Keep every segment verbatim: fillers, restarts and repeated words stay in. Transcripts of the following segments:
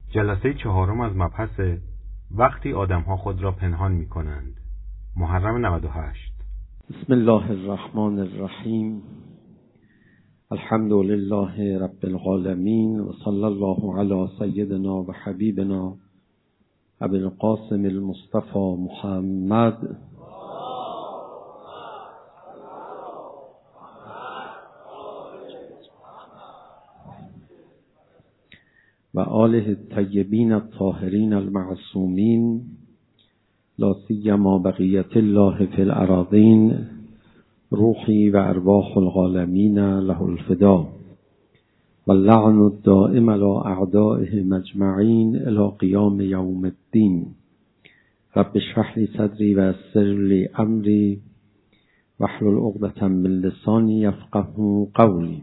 جلسه چهارم از مبحث وقتی آدم‌ها خود را پنهان می‌کنند. محرم نود و هشت. بسم الله الرحمن الرحیم. الحمد لله رب العالمین و صلی الله علی سیدنا و حبیبنا ابی القاسم المصطفى محمد و آله الطیبین الطاهرین المعصومین لا سیما بقیت الله فی الأراضین روحی و ارواح العالمین له الفدا و اللعن الدائم علی اعدائه مجمعین الی قیام یوم الدین. رب اشرح لی صدری و یسر لی امری واحلل عقدة من لسانی یفقهوا قولی.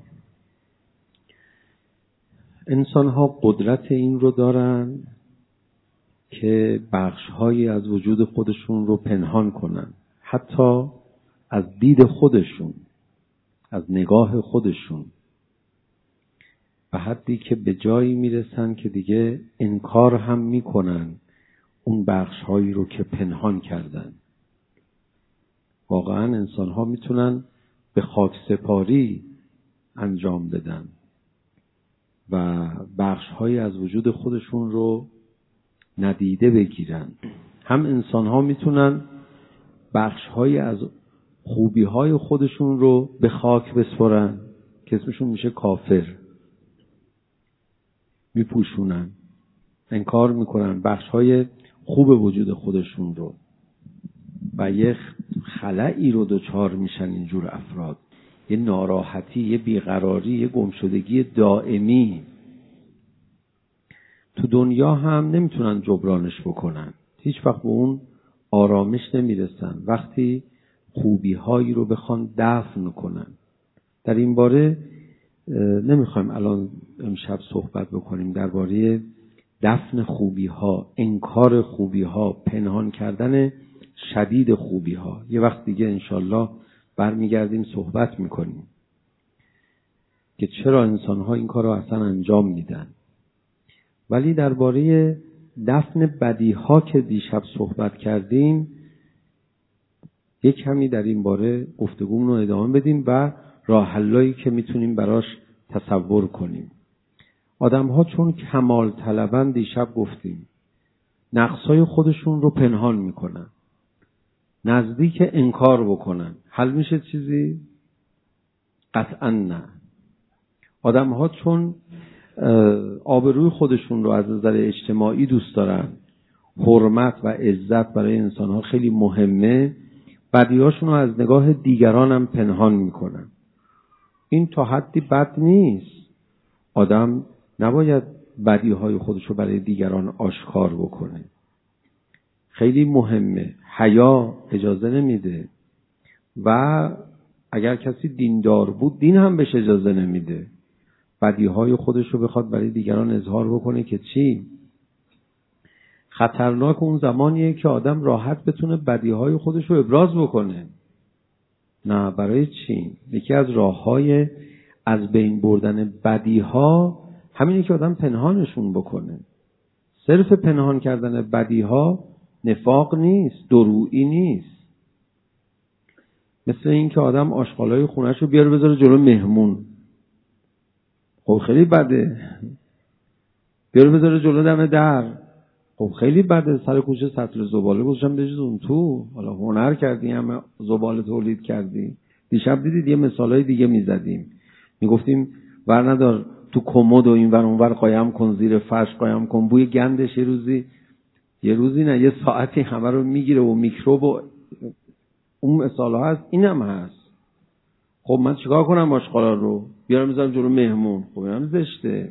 انسان ها قدرت این رو دارن که بخش‌هایی از وجود خودشون رو پنهان کنن، حتی از دید خودشون، از نگاه خودشون، به حدی که به جایی میرسن که دیگه انکار هم میکنن اون بخش‌هایی رو که پنهان کردن. واقعا انسان ها میتونن به خاک سپاری انجام بدن و بخش‌هایی از وجود خودشون رو ندیده بگیرن. هم انسان ها میتونن بخش‌هایی از خوبی‌های خودشون رو به خاک بسپرن که اسمشون میشه کافر، میپوشونن، انکار میکنن بخش‌های خوب وجود خودشون رو و یه خلایی رو دچار میشن اینجور افراد، یه ناراحتی، یه بیقراری، یه گمشدگی دائمی. تو دنیا هم نمیتونن جبرانش بکنن، هیچ وقت به اون آرامش نمیرسن وقتی خوبی هایی رو بخوان دفن کنن. در این باره نمیخوایم الان امشب صحبت بکنیم درباره دفن خوبی ها، انکار خوبی ها، پنهان کردن شدید خوبی ها. یه وقت دیگه انشالله برمیگردیم صحبت میکنیم که چرا انسان ها این کار رو اصلا انجام میدن. ولی درباره دفن بدی ها که دیشب صحبت کردیم یک کمی در این باره گفتگومون رو ادامه بدیم و راه حلایی که میتونیم براش تصور کنیم. آدم ها چون کمال طلبن، دیشب گفتیم نقصای خودشون رو پنهان میکنن، نزدیک انکار بکنن. حل میشه چیزی؟ قطعا نه. آدم ها چون آبروی خودشون رو از نظر اجتماعی دوست دارن، حرمت و عزت برای انسان ها خیلی مهمه، بدیهاشون رو از نگاه دیگران هم پنهان میکنن. این تا حدی بد نیست. آدم نباید بدیهای خودش رو برای دیگران آشکار بکنه، خیلی مهمه. حیا اجازه نمیده و اگر کسی دیندار بود دین هم بهش اجازه نمیده بدیهای خودش رو بخواد برای دیگران اظهار بکنه که چی؟ خطرناک اون زمانیه که آدم راحت بتونه بدیهای خودش رو ابراز بکنه. نه، برای چی؟ یکی از راههای از بین بردن بدیها همینه که آدم پنهانشون بکنه. صرف پنهان کردن بدیها نفاق نیست، درویی نیست. مثل این که آدم آشغالای خونه‌شو رو بیاره بذاره جلو مهمون، خب خیلی بده. بیاره بذاره جلو دم در، خب خیلی بده. سر کوچه سطل زباله گذاشتم بریز اون تو، حالا هنر کردی، همه زباله تولید کردی. دیشب دیدید یه مثالای دیگه میزدیم، میگفتیم ور ندار تو کمد و این ور اون ور قایم کن، زیر فرش قایم کن، بوی گندش یه روزی یه روزی نه یه ساعتی همه رو میگیره و میکروب و اون مثالها هست. اینم هست. خب من چیکار کنم آشغالا رو بیارم بذارم جلو مهمون؟ خب اینم زشته.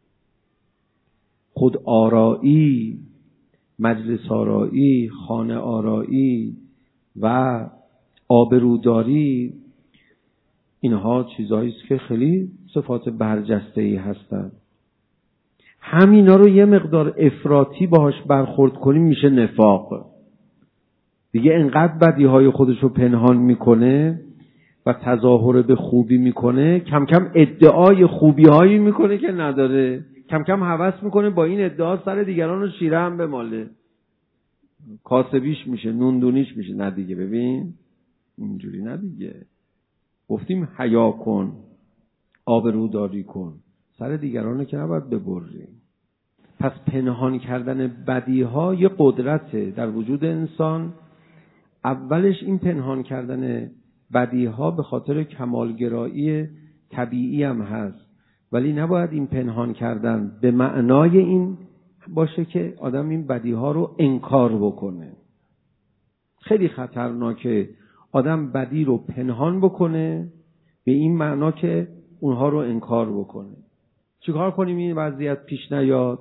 خود آرایی، مجلس آرایی، خانه آرایی و آبروداری، اینها چیزهایی است که خیلی صفات برجسته‌ای هستند. همینا رو یه مقدار افراطی باهاش برخورد کنیم میشه نفاق. دیگه انقدر بدیهای خودش رو پنهان میکنه و تظاهر به خوبی میکنه، کم کم ادعای خوبی هایی میکنه که نداره، کم کم هوس میکنه با این ادعا سر دیگران رو شیره هم بماله، کاسبیش میشه، نوندونیش میشه. نه دیگه، ببین اینجوری نه دیگه. گفتیم حیا کن، آبروداری کن، سر دیگران که نباید ببری. پس پنهان کردن بدیها یه قدرته در وجود انسان. اولش این پنهان کردن بدیها به خاطر کمالگرایی طبیعی هم هست، ولی نباید این پنهان کردن به معنای این باشه که آدم این بدیها رو انکار بکنه. خیلی خطرناکه آدم بدی رو پنهان بکنه به این معنا که اونها رو انکار بکنه. چیکار کنیم این وضعیت پیش نیاد؟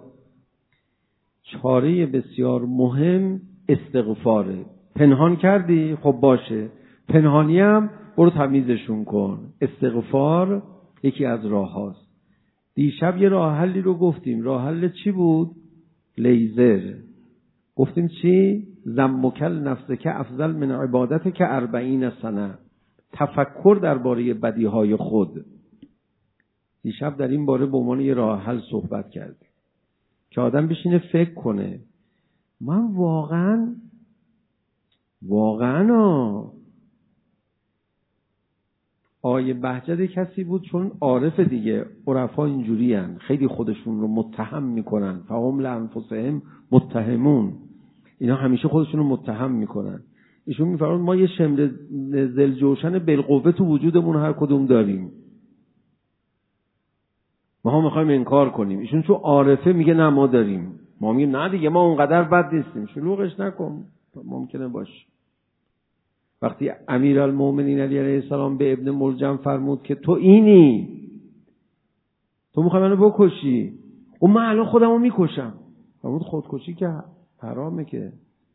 چاره بسیار مهم استغفاره. پنهان کردی؟ خب باشه، پنهانی هم برو تمیزشون کن. استغفار یکی از راه هاست. دیشب یه راه حلی رو گفتیم. راه حل چی بود؟ لیزر. گفتیم چی؟ ذمکل نفسه که افضل من عبادت که اربعین سنه. تفکر درباره بدیهای خود. دیشب در این باره به عنوان یه راه حل صحبت کردیم که آدم بشینه فکر کنه من واقعا واقعا آیه بهجت کسی بود، چون عارف دیگه، عرفا اینجوری هن، خیلی خودشون رو متهم میکنن. فهم لانفسهم متهمون، اینا همیشه خودشون رو متهم میکنن. ایشون میفرماد ما یه شمر زلجوشن بالقوه تو وجودمون هر کدوم داریم، ما هم میخوایم انکار کنیم. ایشون چون عارفه میگه نه ما داریم. ما میگیم نه دیگه ما اونقدر بد نیستیم. شلوغش نکن، ممکنه باشه. وقتی امیرالمومنین علی علیه السلام به ابن ملجم فرمود که تو اینی، تو میخوای منو بکشی، اون من الان خودمو میکشم. فرمود خودکشی که حرامه، که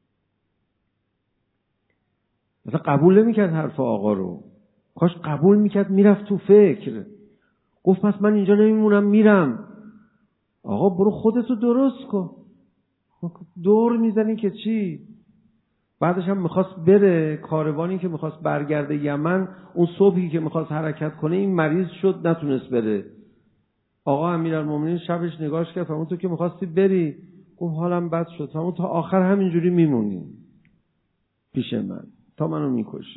مثلا قبول نمیکرد حرف آقا رو. کاش قبول میکرد، میرفت تو فکر. گفت پس من اینجا نمیمونم، میرم. آقا برو خودتو درست کن، دور میزنی که چی؟ بعدش هم میخواست بره کاروانی که میخواست برگرده یمن. اون صبحی که میخواست حرکت کنه این مریض شد، نتونست بره. آقا امیرالمومنین شبش نگاش کرد، فرمود تو که میخواستی بری. گفت حالم بد شد. فرمود تا آخر همینجوری میمونی پیش من تا منو میکشی.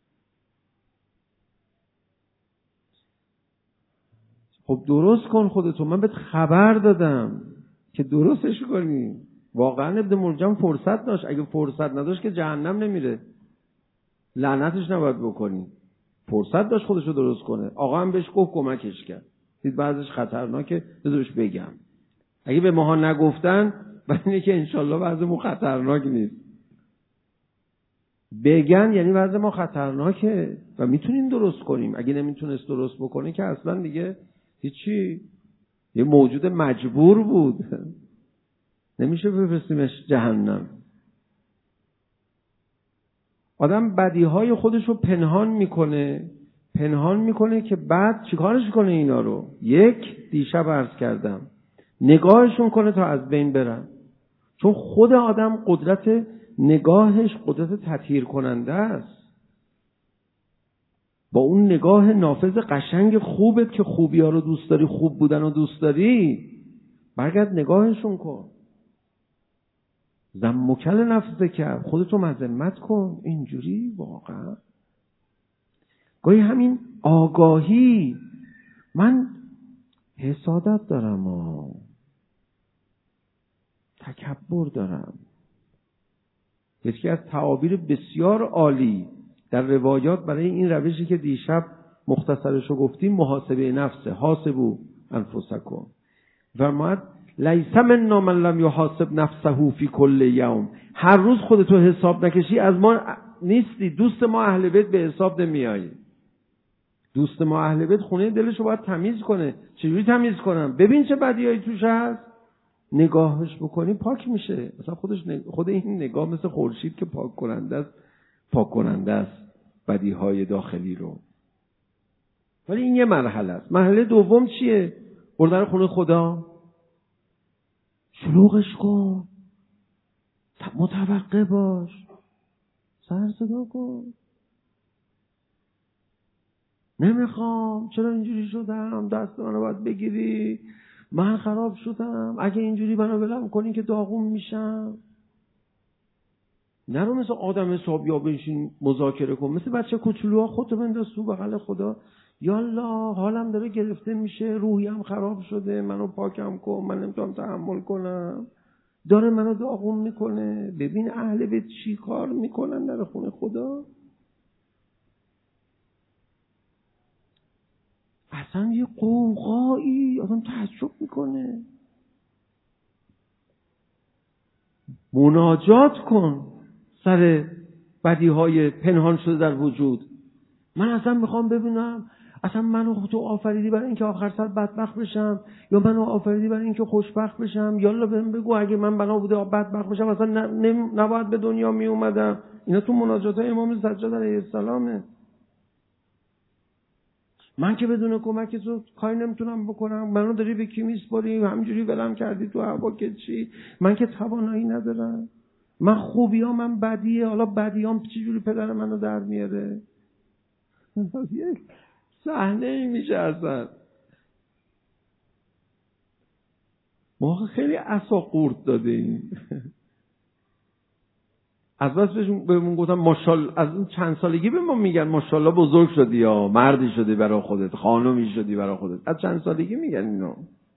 خب درست کن خودتو، من بهت خبر دادم که درستش کنی. واقعا ابن ملجم فرصت داشت، اگه فرصت نداشت که جهنم نمیره، لعنتش نباید بکنی. فرصت داشت خودشو درست کنه. آقا هم بهش گفت، کمکش کرد. دید بعضش خطرناکه، بذارش بگم. اگه به ماها نگفتن برای اینه که انشالله وضعمون خطرناک نیست. بگن یعنی وضع ما خطرناکه و میتونیم درست کنیم. اگه نمیتونست درست بکنه که اصلا دیگه هیچی، یه موجود مجبور بود، نمیشه بفرستیمش جهنم. آدم بدیهای خودشو پنهان میکنه، پنهان میکنه که بعد چیکارش کنه اینا رو؟ یک، دیشب عرض کردم، نگاهشون کنه تا از بین برن. چون خود آدم قدرت نگاهش قدرت تطهیر کننده است. با اون نگاه نافذ قشنگ خوبت که خوبی ها رو دوست داری، خوب بودن رو دوست داری، برگرد نگاهشون کن. ذمکل نفسه که خودتو مذمت کن. اینجوری واقعا گاهی همین آگاهی. من حسادت دارم و تکبر دارم. یکی از تعابیر بسیار عالی در روایات برای این روشی که دیشب مختصرشو گفتیم محاسبه نفسه. حاسبو انفسکم. فرمود لیس منا من لم یحاسب نفسه فی کل یوم. هر روز خودتو حساب نکشی از ما نیستی. دوست ما اهل بیت به حساب نمیایی. دوست ما اهل بیت خونه دلشو باید تمیز کنه. چجوری تمیز کنم؟ ببین چه بدیایی توش هست، نگاهش بکنی پاک میشه. مثلا خودش نگ... خود این نگاه مثل خورشید که پاک کننده است، پاک کننده است بدیهای داخلی رو. ولی این یه مرحله است. مرحله دوم چیه؟ بردن خونه خدا، شلوغش کن، متوقع باش، سر صدا کن. نمیخوام، چرا اینجوری شدم، دست منو باید بگیری، من خراب شدم، اگه اینجوری منو ولم کنین که داغون میشم. نرو مثل آدم حسابیا بشین مذاکره کن، مثل بچه کوچولوها خودتو بنداز تو بغل خدا. یالا حالم داره گرفته میشه، روحیم خراب شده، منو پاکم کن، من نمیتونم تحمل کنم، داره منو داغون میکنه. ببین اهل بیت چی کار میکنن در خونه خدا. اصلا یه قوقایی آدم تعجب میکنه. مناجات کن سر بدیهای پنهان شده در وجود. من اصلا میخوام ببینم اصلا منو تو آفریدی برای اینکه آخر سر بدبخت بشم یا منو آفریدی برای اینکه خوشبخت بشم؟ یالا بهم بگو اگه من بنا بوده بدبخت بشم اصلا نباید به دنیا می اومدم. اینا تو مناجات های امام سجاد علیه السلامه. من که بدون کمک تو کاری نمیتونم بکنم. منو داری به کی میسپاری؟ همینجوری ولم کردی تو هوا که چی؟ من که توانایی ندارم. من خوبیام من بدیه، حالا بدیام چجوری پدر منو در میاره؟ یک صحنه ای میشه اصلا. ما خیلی عصا قورت داده ایم. از بس بهمون گفتم ماشاءالله، از اون چند سالگی به ما میگن ماشاءالله بزرگ شدی یا مردی شدی برای خودت، خانومی شدی برای خودت. از چند سالگی میگن اینو.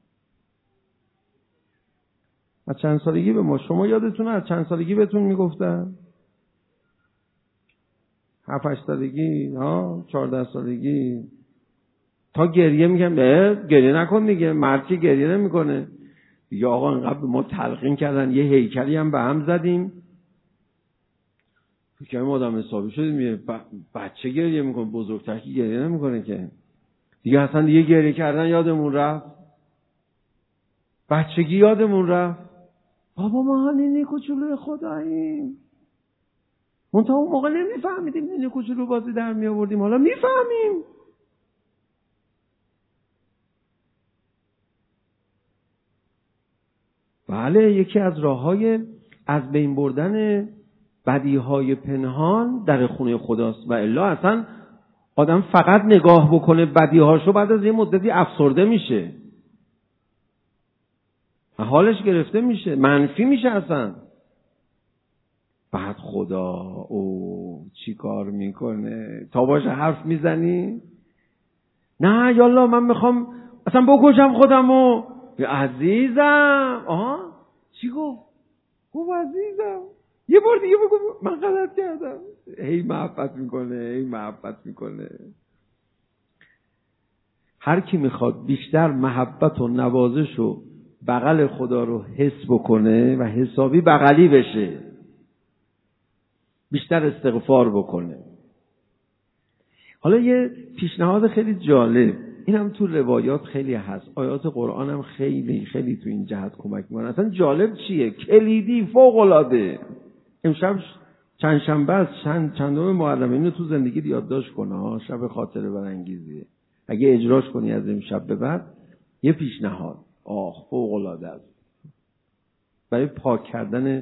از چند سالگی به ما. شما یادتونه از چند سالگی بهتون میگفتن؟ هفت هشت سالگی، ها، چهارده سالگی. تا گریه میگم نه گریه نکن دیگه، مرد که گریه نمیکنه. یا آقا انقدر ما تلقین کردن، یه هیکلی هم به هم زدیم، فکر کنم آدم حسابی شدیم. ب... بچه گریه میکنه، بزرگتر که گریه نمیکنه که دیگه. اصلا دیگه گریه کردن یادمون رفت، بچگی یادمون رفت. بابا ما نینه کوچولوی خداییم. منتها اون موقع نمیفهمیدیم نینه کوچولو بازی در می آوردیم، حالا میفهمیم. بله، یکی از راه‌های از بین بردن بدیهای پنهان در خونه خداست. و الا اصلا آدم فقط نگاه بکنه بدیهاشو، بعد از یه مدتی افسرده میشه، حالش گرفته میشه، منفی میشه اصلا. بعد خدا او چی کار میکنه؟ تا باشه حرف میزنی؟ نه یالا من میخوام اصلا بکشم خودمو. عزیزم آها چی گفت؟ گفت عزیزم یه بار دیگه بگو من غلط کردم. هی محبت میکنه، هی محبت میکنه. هر کی میخواد بیشتر محبت و نوازش و بغل خدا رو حس بکنه و حسابی بغلی بشه، بیشتر استغفار بکنه. حالا یه پیشنهاد خیلی جالب، این هم تو روایات خیلی هست، آیات قرآن هم خیلی خیلی تو این جهت کمک میکنن. اصلا جالب چیه؟ کلیدی، فوق العاده. امشب چند شنبه است، چند چندم محرم، اینو تو زندگی یادداشت کن ها، شب خاطره برانگیزیه. اگه اجراش کنی از امشب به بعد، یه پیشنهاد آخ فوق العاده است برای پاک کردن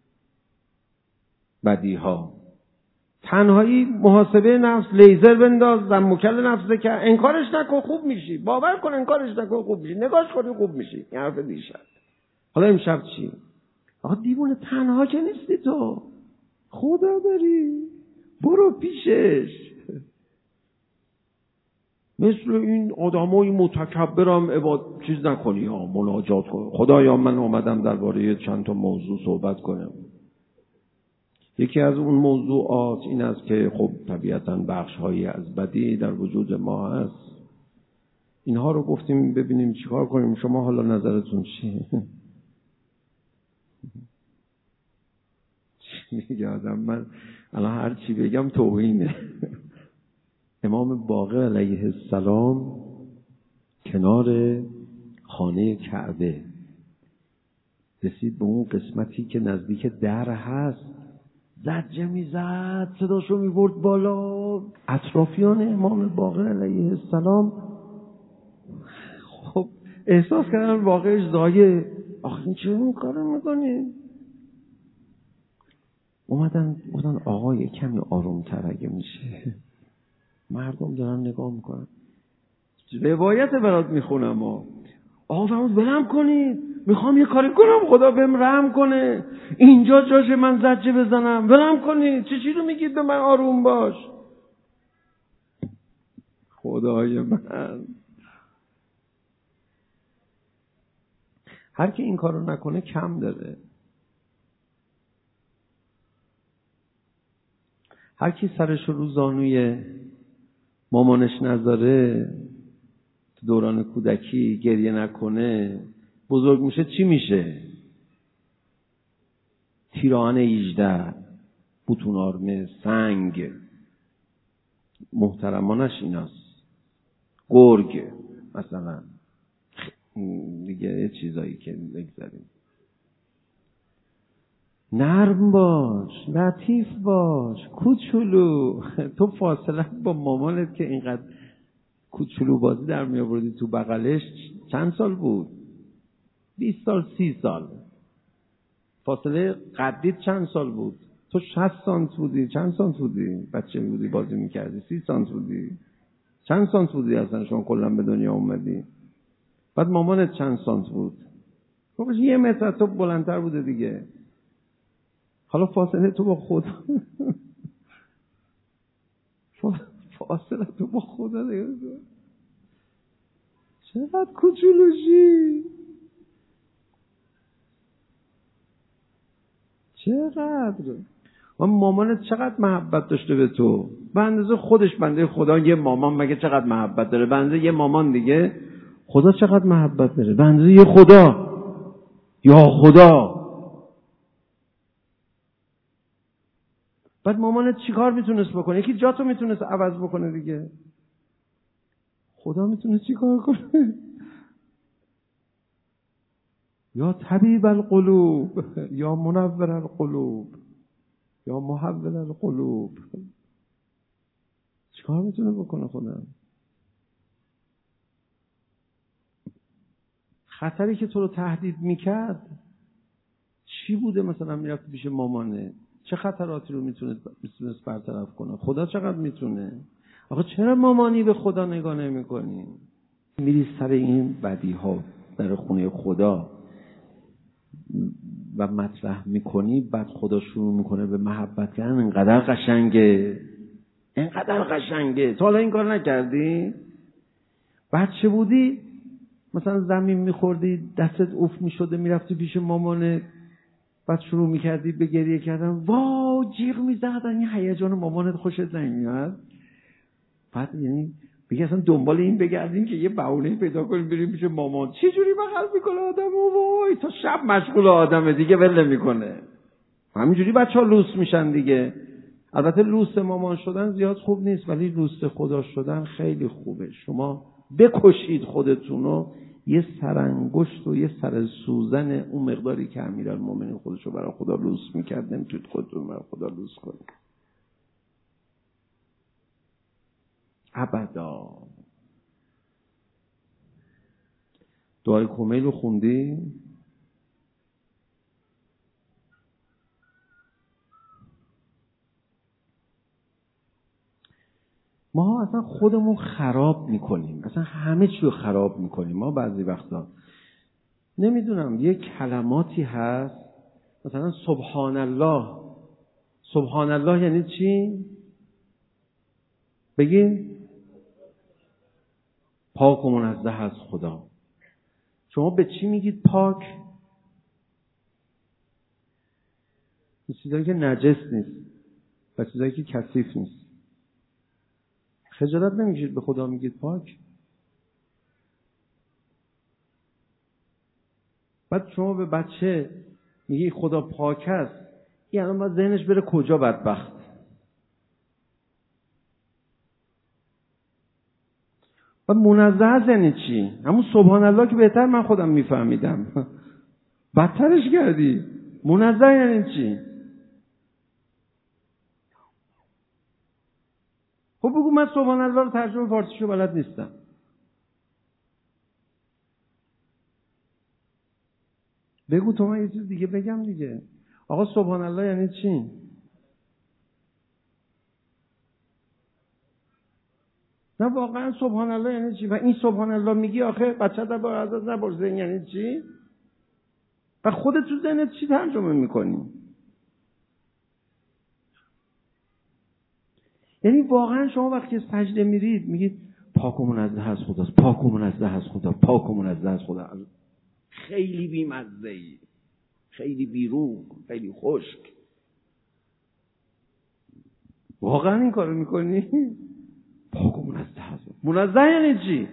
بدیها. تنهایی، محاسبه نفس، لیزر بنداز، زموکل نفسه که انکارش نکن خوب میشی. باور کن انکارش نکن خوب میشی، نگاش کنی خوب میشی. این حرف دیشب. حالا امشب چی؟ آقا دیوونه، تنها که نیستی تو، خدا داری، برو پیشش. مثل این آدمای متکبرم عبادت چیز نکنی ها، مناجات کن. خدایا من اومدم درباره چند تا موضوع صحبت کنم. یکی از اون موضوعات این است که خب طبیعتاً بخش‌هایی از بدی در وجود ما هست. اینها رو گفتیم ببینیم چیکار کنیم. شما حالا نظرتون چیه؟ میگه آدم من الان هر چی بگم توهینه. امام باقر علیه السلام کنار خانه کعبه رسید به اون قسمتی که نزدیک در هست، زجه میزد، صداشو میبرد بالا. اطرافیان امام باقر علیه السلام خب احساس کردن واقعش زایه، آخه این چه این کارو میکنی؟ اومدن گفتن آقا یه کمی آرومتر اگه میشه، مردم دارن نگاه میکنن. روایت برات میخونم ها. آقا فرمود ولم کنید، میخوام یه کاری کنم خدا بهم رحم کنه، اینجا جاشه من زجه بزنم، ولم کنید، چه چی رو میگید به من آروم باش؟ خدای من، هر کی این کارو نکنه کم داره. هر کی سرش رو زانوی مامانش نذاره، تو دوران کودکی گریه نکنه، بزرگ میشه چی میشه؟ تیران هجده، بوتون آرمه، سنگ. محترمانش ایناست. گرگ مثلا، دیگه چیزایی که بگذاریم. نرم باش، لطیف باش، کوچولو. تو فاصله با مامانت که اینقدر کوچولو بازی در می آوردی تو بغلش چند سال بود؟ بیست سال، سی سال. فاصله قدیت چند سال بود؟ تو شصت سانت بودی، چند سانت بودی؟ بچه بودی بازی میکردی، سی سانت بودی، چند سانت بودی اصلا شما کلا به دنیا اومدی؟ بعد مامانت چند سانت بود؟ خب یه متر تو بلندتر بوده دیگه. حالا فاصله تو با خدا فاصله تو با خدا دیگه چقدر کوچولوشی، چقدر. و مامانت چقدر محبت داشته به تو؟ به اندازه خودش بنده خدا یه مامان مگه چقدر محبت داره؟ به اندازه یه مامان دیگه خدا چقدر محبت داره؟ به اندازه یه خدا. یا خدا. بعد مامانت چیکار میتونست بکنه؟ یکی جاتو میتونست عوض بکنه دیگه. خدا میتونه چیکار کنه؟ یا طبیب القلوب، یا منور القلوب، یا محول القلوب. چیکار میتونه بکنه خدا؟ خطری که تو رو تهدید میکرد چی بوده؟ مثلا میرفت پیش مامانه، چه خطراتی رو میتونه میتونست برطرف کنه؟ خدا چقدر میتونه؟ آقا چرا مامانی به خدا نگاه نمی کنی؟ میری سر این بدی ها در خونه خدا و مطرح میکنی، بعد خدا شروع میکنه به محبت کردن. اینقدر قشنگه، اینقدر قشنگه. تو حالا این کار نکردی؟ بچه بودی مثلا زمین میخوردی، دستت اوف میشده، میرفتی پیش مامانه، بعد شروع میکردی به گریه کردن، واو جیغ میزدن، این هیجان مامانت خوشت نمیاد؟ بعد یعنی بگی اصلا دنبال این بگردیم که یه بهونه پیدا کنیم بریم پیش مامان. چه جوری بغل میکنه آدم؟ وای تا شب مشغول آدمه دیگه، ول نمیکنه. همینجوری بچه‌ها لوس میشن دیگه. البته لوس مامان شدن زیاد خوب نیست، ولی لوس خدا شدن خیلی خوبه. شما بکشید خودتونو، یه سرانگشت و یه سر سوزن اون مقداری که امیرالمومنین خودشو برای خدا لوس میکرد نمیتونید خودتون برای خدا لوس کنید ابدا. دعای کمیل رو خوندی؟ ما اصلا خودمون خراب میکنیم، اصلا همه چی رو خراب میکنیم. ما بعضی وقتا نمیدونم یه کلماتی هست مثلا سبحان الله. سبحان الله یعنی چی؟ بگین. پاک و منزه از خدا. شما به چی میگید پاک؟ به چیزایی که نجس نیست و چیزایی که کثیف نیست. خجالت نمیکشید به خدا میگید پاک؟ بعد شما به بچه میگی خدا پاک است، این الان باید ذهنش بره کجا بدبخت؟ بعد منزه است یعنی چی؟ همون سبحان الله که بهتر من خودم میفهمیدم. بدترش کردی. منزه یعنی چی؟ خب بگو من سبحان الله رو ترجمه فارسیشو بلد نیستم. بگو تو من یه چیز دیگه بگم دیگه. آقا سبحان الله یعنی چی؟ نه واقعا سبحان الله یعنی چی؟ و این سبحان الله میگی آخه بچه در با ازت نپرسه یعنی چی؟ و خودت تو ذهنت چی ترجمه میکنی؟ یعنی واقعا شما وقتی سجده میرید میگید پاک و منزه از خداست، پاک و منزه از خدا، پاک و منزه از خدا. خیلی بی‌مزه‌ای، خیلی بیروح، خیلی خشک. واقعا این کارو میکنی؟ پاک و منزه از خدا. منزه یعنی چی؟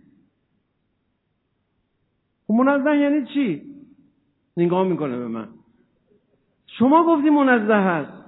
منزه یعنی چی؟ نگاه میکنه به من. شما گفتی منزه هست.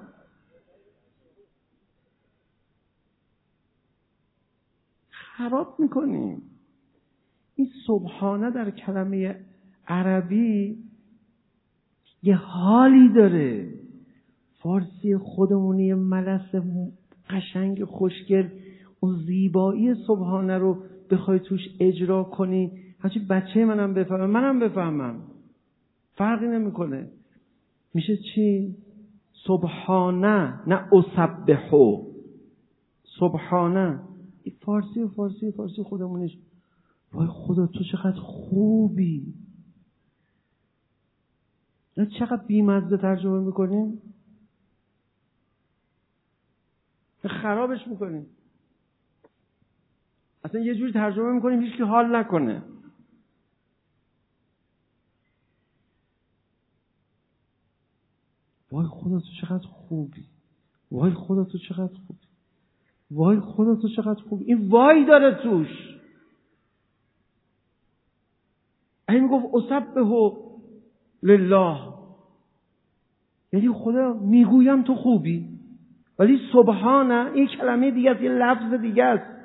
خراب میکنیم. این سبحانه در کلمه عربی یه حالی داره. فارسی خودمونی ملس قشنگ خوشگل، اون زیبایی سبحانه رو بخوای توش اجرا کنی، هرچی بچه منم بفهمم، منم بفهمم، فرقی نمیکنه. میشه چی؟ سبحانه، نه اسبحو. سبحانه فارسی و فارسی و فارسی خودمونش. وای خدا تو چقدر خوبی. نه چقدر بی‌مزه ترجمه میکنیم، خرابش میکنیم. اصلا یه جوری ترجمه میکنیم هیچ کی حال نکنه. وای خدا تو چقدر خوبی، وای خدا تو چقدر خوبی، وای خدا تو چقدر خوبی. این وای داره توش. این میگفت اسبح لله، یعنی خدا میگویم تو خوبی. ولی سبحانه این کلمه دیگه است، یه لفظ دیگه است.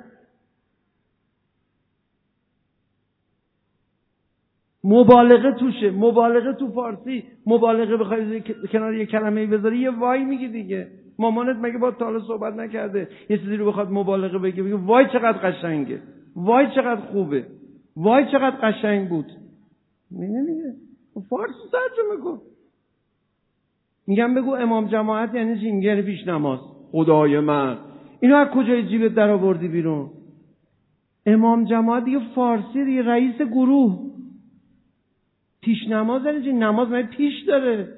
مبالغه توشه. مبالغه تو فارسی، مبالغه بخوای کنار یه کلمه بذاری یه وای میگی دیگه. مامانت مگه با تا حالا صحبت نکرده یه چیزی رو بخواد مبالغه بگه بگه وای چقدر قشنگه، وای چقدر خوبه، وای چقدر قشنگ بود. میگه میگه فارسی ترجمه کن. میگم بگو امام جماعت یعنی چی؟ میگه پیش نماز. خدای من اینو از کجای جیبت در آوردی بیرون؟ امام جماعت دیگه فارسی دیگه، رئیس گروه. پیش نماز یعنی چی؟ نماز من پیش داره.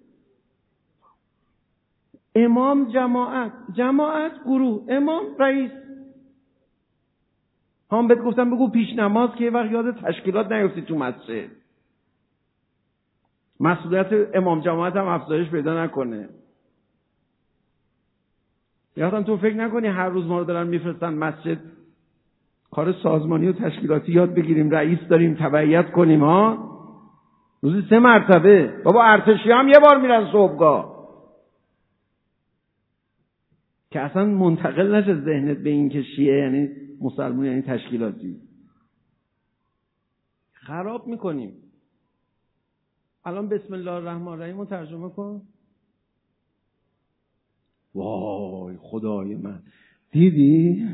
امام جماعت، جماعت گروه، امام رئیس. هم بهت گفتم بگو پیش نماز که یه وقت یاد تشکیلات نیفتی تو مسجد. مسئولیت امام جماعت هم افزایش پیدا نکنه. یادم تو فکر نکنی هر روز ما رو دارن میفرستن مسجد کار سازمانی و تشکیلاتی یاد بگیریم، رئیس داریم تبعیت کنیم. ها روزی سه مرتبه. بابا ارتشی هم یه بار میرن صبحگاه. که اصلا منتقل نشه ذهنت به این که شیعه یعنی مسلمان یعنی تشکیلاتی. خراب میکنیم. الان بسم الله الرحمن الرحیم رو ترجمه کن. وای خدای من، دیدی؟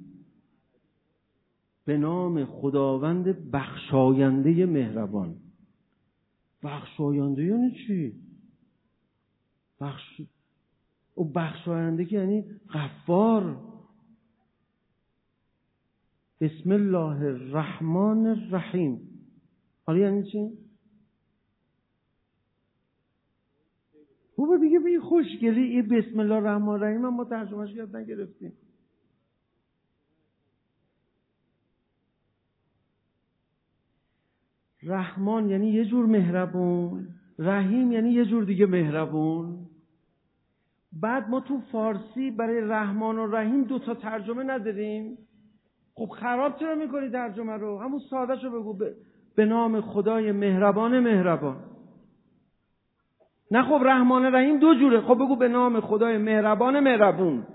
به نام خداوند بخشاینده مهربان. بخشاینده یعنی چی؟ بخش او بخشاینده که یعنی غفار. بسم الله الرحمن الرحیم حالا یعنی چی؟ بابا دیگه به این خوشگلی این بسم الله الرحمن الرحیم هم ما ترجمهش یاد نگرفتیم. رحمان یعنی یه جور مهربون، رحیم یعنی یه جور دیگه مهربون. بعد ما تو فارسی برای رحمان و رحیم دو تا ترجمه نداریم. خب خراب چرا میکنی ترجمه رو؟ همون ساده شو بگو به, به نام خدای مهربان مهربان. نه خب رحمان رحیم دو جوره. خب بگو به نام خدای مهربان مهربون.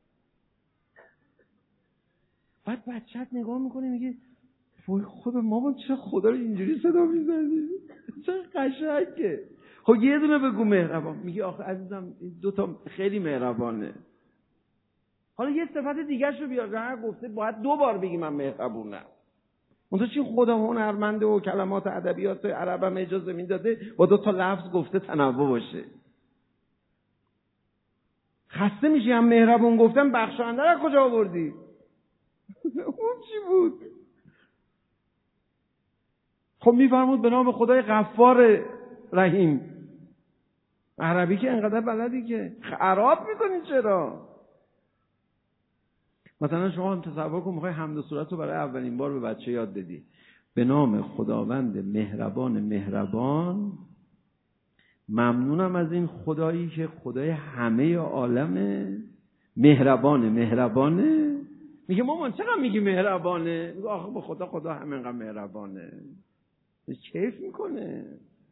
بعد بچت نگاه میکنه میگه وای خدا مامان چه خدا رو اینجوری صدا میزنی، چه قشنگه. خب یه دونه بگو مهربان. میگه آخه عزیزم دو تا خیلی مهربانه. حالا یه صفت دیگه شو بیار. نه گفته باید دو بار بگی من مهربونم. اون تو چی خدا هنرمنده و کلمات ادبیات عربم اجازه میداده با دو تا لفظ گفته تنوع باشه. خسته میشی هم مهربون گفتم بخشاینده رو کجا آوردی؟ اون چی بود؟ خب میفرمود به نام خدای غفار رحیم. عربی که انقدر بلدی که خراب میکنی چرا؟ مثلا شما هم تصور کن میخوای حمد و صورت رو برای اولین بار به بچه یاد بدی. به نام خداوند مهربان مهربان، ممنونم از این خدایی که خدای همه عالمه، مهربانه مهربانه. میگه مامان چرا میگی مهربانه؟ میگه آخه به خدا خدا همینقدر مهربانه. کیف میکنه.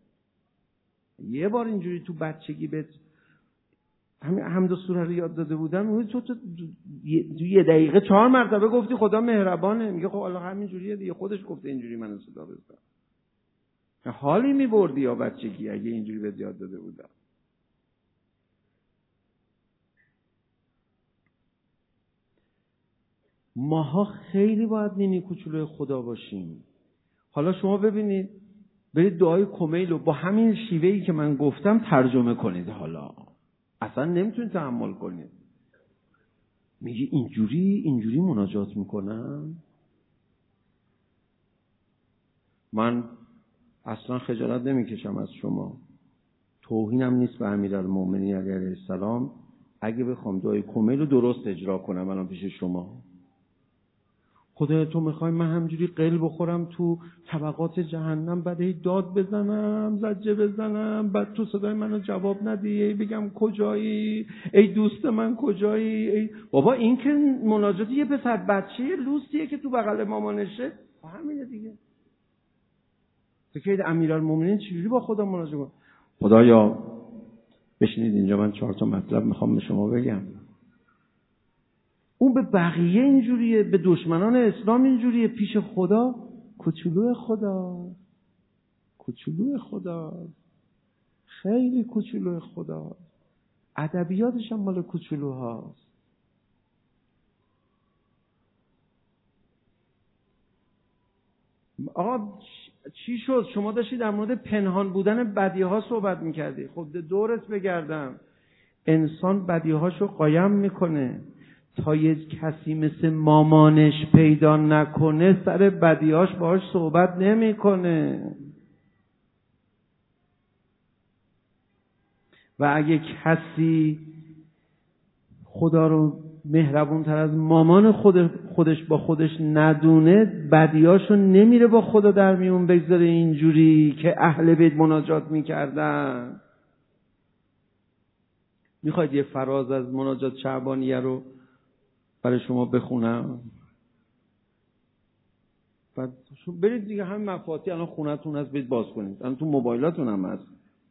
یه بار اینجوری تو بچگی بهت همین حمد و سوره رو یاد داده بودم، میگه تو تو یه دقیقه چهار مرتبه گفتی خدا مهربانه. میگه خب الله همین جوریه دیگه، خودش گفته اینجوری منو صدا بزن. حالی میبردی یا بچگی اگه اینجوری بهت یاد داده بودم. ماها خیلی باید نیمی کوچولوی خدا باشیم. حالا شما ببینید، برید دعای کمیل رو با همین شیوهی که من گفتم ترجمه کنید. حالا اصلا نمیتونید تحمل کنید. میگی اینجوری اینجوری مناجات میکنم. من اصلا خجالت نمیکشم از شما، توهینم نیست به امیرالمومنین علیه السلام اگه بخوام دعای کمیل رو درست اجرا کنم الان پیش شما. خدای تو میخوای من همجوری قل بخورم تو طبقات جهنم، بعد هی داد بزنم، زجه بزنم، بعد تو صدای منو جواب ندی، ای بگم کجایی، ای دوست من کجایی؟ ای بابا این که مناجات یه پسر بچه لوستیه که تو بغل مامانشه. همینه دیگه. فکر امیرالمومنین چجوری با خدا مناجات کنه؟ خدایا بشینید اینجا، من چهار تا مطلب میخوام به شما بگم. اون به بقیه اینجوریه، به دشمنان اسلام اینجوریه، پیش خدا کوچولو خدا کوچولو خدا خیلی کوچولو خدا. ادبیاتش هم مال کوچولوهاست. آقا چی شد؟ شما داشتی در مورد پنهان بودن بدیها صحبت میکردی. خب دورت بگردم، انسان بدیهاشو قایم میکنه تا یه کسی مثل مامانش پیدا نکنه سر بدیهاش باهاش صحبت نمیکنه. و اگه کسی خدا رو مهربون تر از مامان خود خودش با خودش ندونه، بدیاشو نمیره با خدا در میون بگذاره اینجوری که اهل بیت مناجات میکردن. میخواید یه فراز از مناجات شعبانیه رو برای شما بخونم؟ بعد برید دیگه، همین مفاتیح الان خونتون هست، برید باز کنید، الان تو موبایلاتون هم هست.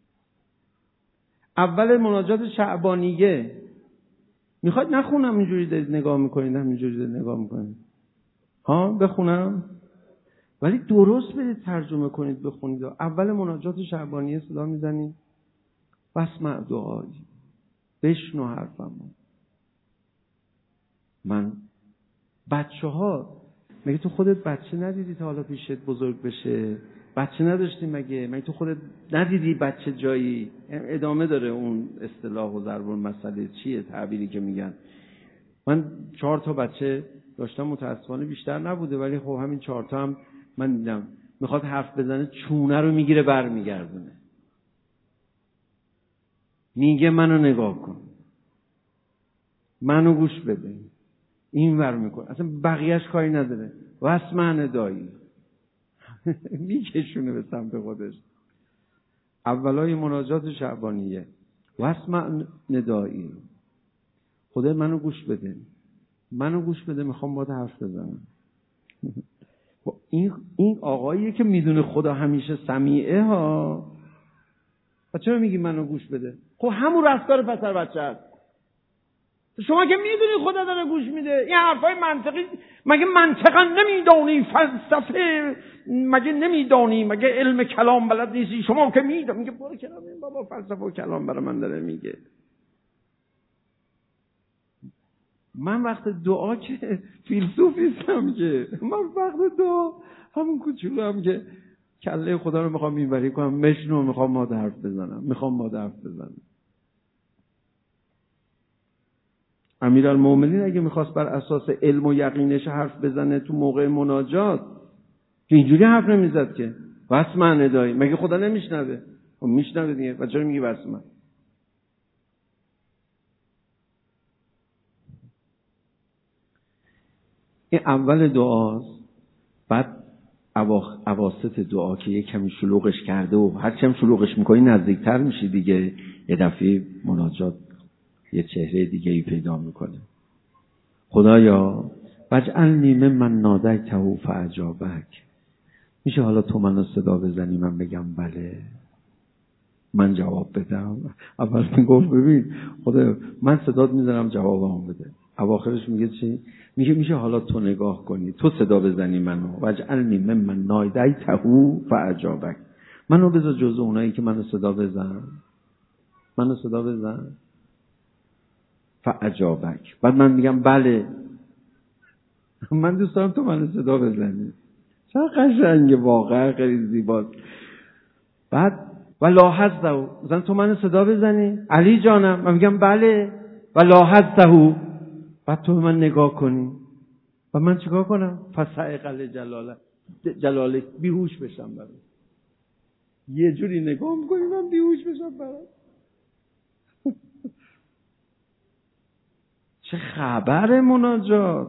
اول مناجات شعبانیه میخواید نخونم؟ اینجوری دارید نگاه میکنید، همینجوری دارید نگاه میکنید. ها بخونم؟ ولی درست برید ترجمه کنید بخونید. اول مناجات شعبانیه صدا میزنید واسمع دعایی، بشنو حرفمو. من بچه ها مگه تو خودت بچه ندیدی تا حالا پیشت بزرگ بشه؟ بچه نداشتی مگه؟ مگه تو خودت ندیدی بچه جایی؟ ادامه داره اون اصطلاح و ضرب المثل چیه تعبیری که میگن. من چهار تا بچه داشتم، متاسفانه بیشتر نبوده، ولی خب همین چهار تا هم من دیدم میخواد حرف بزنه چونه رو میگیره بر میگردونه، میگه منو نگاه کن، منو گوش بده، این ور میکنه، اصلا بقیهش کاری نداره. واسمع ندایی میکشونه به سمت خودش. اولای مناجات شعبانیه واسمع ندایی، خدا منو گوش بده، منو گوش بده، میخوام باهات حرف بزنم. این این آقاییه که میدونه خدا همیشه سمیعه ها. و چرا میگی منو گوش بده؟ خب همون رفتار پسر بچه هست. شما که میدونی خدا داره گوش میده، این حرفای منطقی مگه منطقا نمیدونی؟ فلسفه مگه نمیدونی؟ مگه علم کلام بلد نیستی؟ شما که میدونی. میگه برو کلام این بابا، فلسفه و کلام برای من داره میگه. من وقت دعا که فیلسوف نیستم که، من وقت دعا همون کوچولو هم که کله خدا رو میخوام اینوری کنم، مشنو، میخوام ما حرف بزنم، میخوام ما حرف بزنم. امیرالمومنین اگه میخواست بر اساس علم و یقینش حرف بزنه تو موقع مناجات که اینجوری حرف نمیزد که واسمع ندایی، مگه خدا نمیشنوه؟ خب میشنوه دیگه، و چرا میگی واسمع؟ این اول دعاست. بعد اواسط دعا که یک کمی شلوغش کرده و هر چم شلوغش میکنی نزدیکتر میشی دیگه، یه دفعه مناجات یه چهره دیگه ای پیدا میکنه. خدایا وجعلنی ممن نادیته فاجابک. میشه حالا تو منو صدا بزنی من بگم بله، من جواب بدم؟ اول میگفت ببین خدا من صدات میزنم جوابمو بده. اواخرش میگه چی؟ میگه میشه حالا تو نگاه کنی، تو صدا بزنی منو، وجعلنی ممن نادیته فاجابک. منو بذار جزو اونایی که منو صدا بزن، منو صدا بزن فاجابک. بعد من میگم بله، من دوست دارم تو منو صدا بزنی. چه قشنگه، واقعا خیلی زیباست. بعد ولا حظه، مثلا تو منو صدا بزنی علی جانم، من میگم بله، ولا حظه. بعد تو من نگاه کنی و من چیکار کنم؟ فصائق جلاله جلاله بیهوش بشم برات. یه جوری نگاه میکنی من بیهوش بشم برات. چه خبر مناجات؟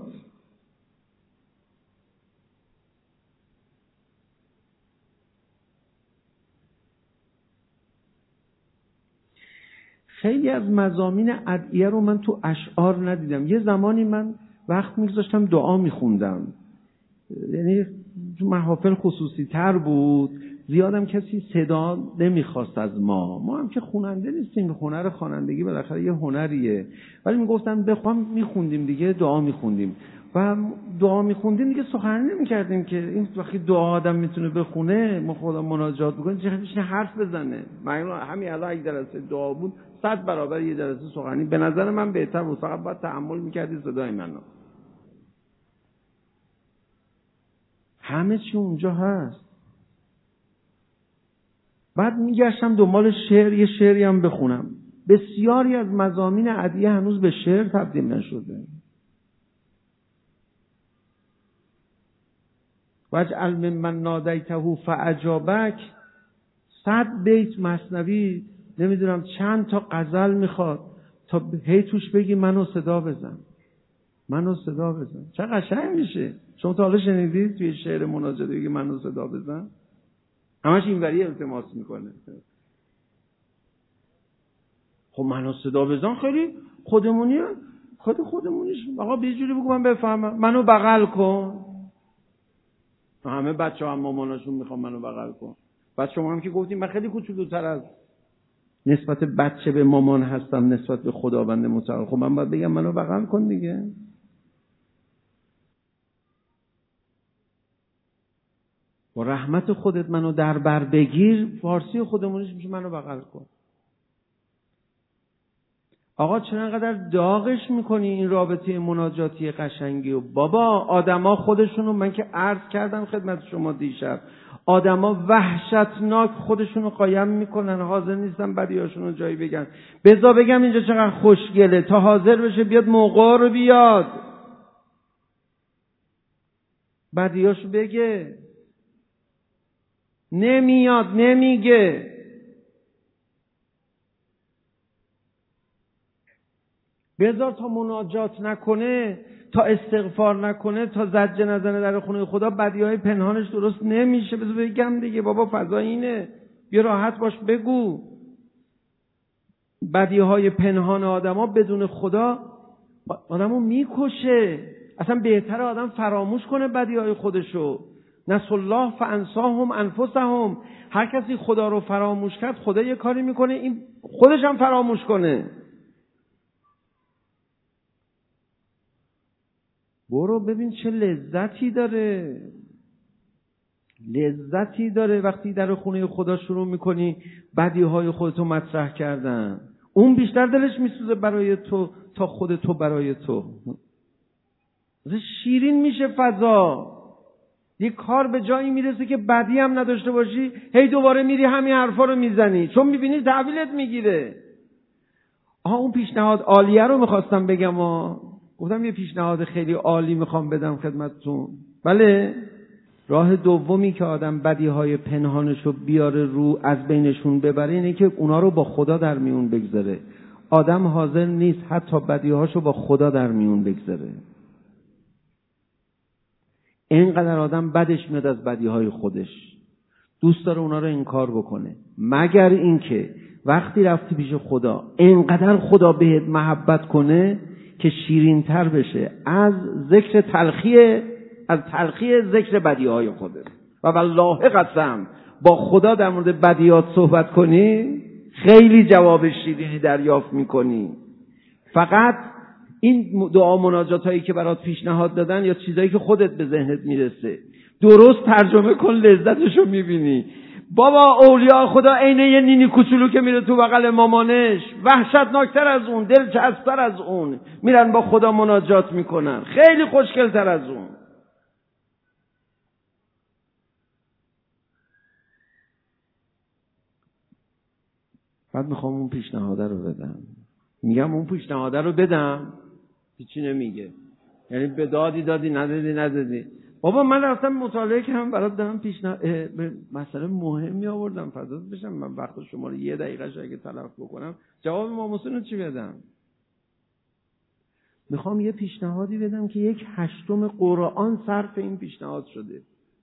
خیلی از مضامین ادعیه رو من تو اشعار ندیدم. یه زمانی من وقت می‌گذاشتم دعا می‌خوندم، یعنی تو محافل خصوصی تر بود، زیادم کسی صدا نمیخواست از ما. ما هم که خواننده نیستیم، هنر خوانندگی بالاخره یه هنریه، ولی میگفتن بخوام میخوندیم دیگه، دعا میخوندیم و دعا میخوندیم دیگه، سخنرانی نمیکردیم که این وقتی دعا آدم میتونه بخونه، ما خدا مناجات بکنه چه بشه حرف بزنه. من همین الان یک جلسه دعا بود صد برابر یه جلسه سخنرانی به نظر من بهتر بود، فقط باید تحمل میکردی صدای منو. همه چی اونجا هست. بعد میگشتم دنبال شعر، یه شعری هم بخونم. بسیاری از مضامین ادعیه هنوز به شعر تبدیل نشده. وجعل ممن نادیته فاجابک، صد بیت مثنوی، نمیدونم چند تا غزل میخواد تا هی توش بگی منو صدا بزن، منو صدا بزن. چه قشنگ میشه. شما تا حالا شنیدید توی شعر مناجات بگی منو صدا بزن؟ همش اینوری التماس میکنه. خب منو صدا بزن خیلی خودمونیه، خود خودمونیش. آقا به جوری بگو من بفهمم، منو بغل کن. همه بچه‌ها هم ماماناشون میخوان منو بغل کن. بعد شما هم که گفتیم من خیلی کوچولوتر از نسبت بچه به مامان هستم نسبت به خداوند متعال، خب من باید بگم منو بغل کن دیگه. با رحمت خودت منو در بر بگیر، فارسی خودمونیش میشه منو بغل کن. آقا چرا انقدر داغش میکنی این رابطه مناجاتی قشنگی؟ و بابا آدما خودشونو، من که عرض کردم خدمت شما دیشب، آدما وحشتناک خودشونو قایم میکنن، حاضر نیستن بدیاشونو جایی بگن. بذار بگم اینجا چقدر خوشگله، تا حاضر بشه بیاد موقع رو بیاد بدیاشو بگه. نمیاد، نمیگه. بذار تا مناجات نکنه، تا استغفار نکنه، تا زجه نزنه در خونه خدا، بدیهای پنهانش درست نمیشه. بذار بگم دیگه بابا فضا اینه، بیا راحت باش بگو. بدیهای پنهان آدما بدون خدا آدمو میکشه. اصلا بهتره آدم فراموش کنه بدیهای خودشو. نسوا الله فانساهم انفسهم. هر کسی خدا رو فراموش کرد، خدا یه کاری میکنه این خودش هم فراموش کنه. برو ببین چه لذتی داره، لذتی داره وقتی در خونه خدا شروع میکنی بدیهای خودتو مطرح کردن. اون بیشتر دلش میسوزه برای تو تا خود تو برای تو. شیرین میشه فضا. یک کار به جایی میرسه که بدی هم نداشته باشی، هی دوباره میری همین حرفا رو میزنی، چون میبینی تحویلت میگیره. آها اون پیشنهاد عالیه رو میخواستم بگم و گفتم یه پیشنهاد خیلی عالی میخوام بدم خدمتتون. بله، راه دومی که آدم بدیهای پنهانشو بیاره رو از بینشون ببره اینه که اونا رو با خدا در میون بگذاره. آدم حاضر نیست حتی بدیهاشو با خدا در میون بگذاره. اینقدر آدم بدش میاد از بدیهای خودش، دوست داره اونا رو انکار بکنه، مگر اینکه وقتی رفتی پیش خدا اینقدر خدا بهت محبت کنه که شیرین‌تر بشه از ذکر تلخی از تلخی ذکر بدیهای خودت. و والله قسم با خدا در مورد بدیات صحبت کنی خیلی جواب شیرینی دریافت میکنی. فقط این دعا مناجات هایی که برات پیشنهاد دادن یا چیزایی که خودت به ذهنت میرسه درست ترجمه کن، لذتشو میبینی. بابا اولیاء خدا عین یه نینی کوچولو که میره تو بغل مامانش، وحشتناکتر از اون، دلچسب‌تر از اون، میرن با خدا مناجات میکنن، خیلی خوشگل‌تر از اون. بعد میخوام اون پیشنهاده رو بدم، میگم اون پیشنهاده رو بدم، هیچی نمیگه، یعنی به دادی دادی ندادی ندادی. بابا من رفتم مطالعه کردم برات دارم پیشنهاد مسئله مهمی آوردم فدات بشم، من وقت شما رو یه دقیقه اگه تلف بکنم جواب ماموسون رو چی بدم؟ میخوام یه پیشنهادی بدم که یک هشتم قرآن صرف این پیشنهاد شده.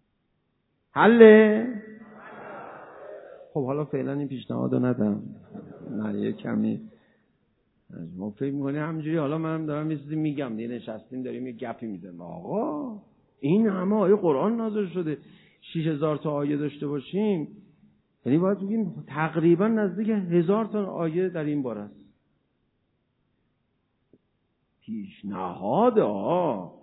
حله؟ خب حالا فعلا این پیشنهاد رو ندم، نه یه کمی ما فکر می‌کنیم همینجوری، حالا منم دارم یه چیزی میگم دیگه، نشستیم داریم یه گپی میزنیم. آقا این همه آیه قرآن نازل شده، شش هزار تا آیه داشته باشیم، یعنی باید بگیم تقریبا نزدیک هزار تا آیه در این باره است. پیشنهاد ها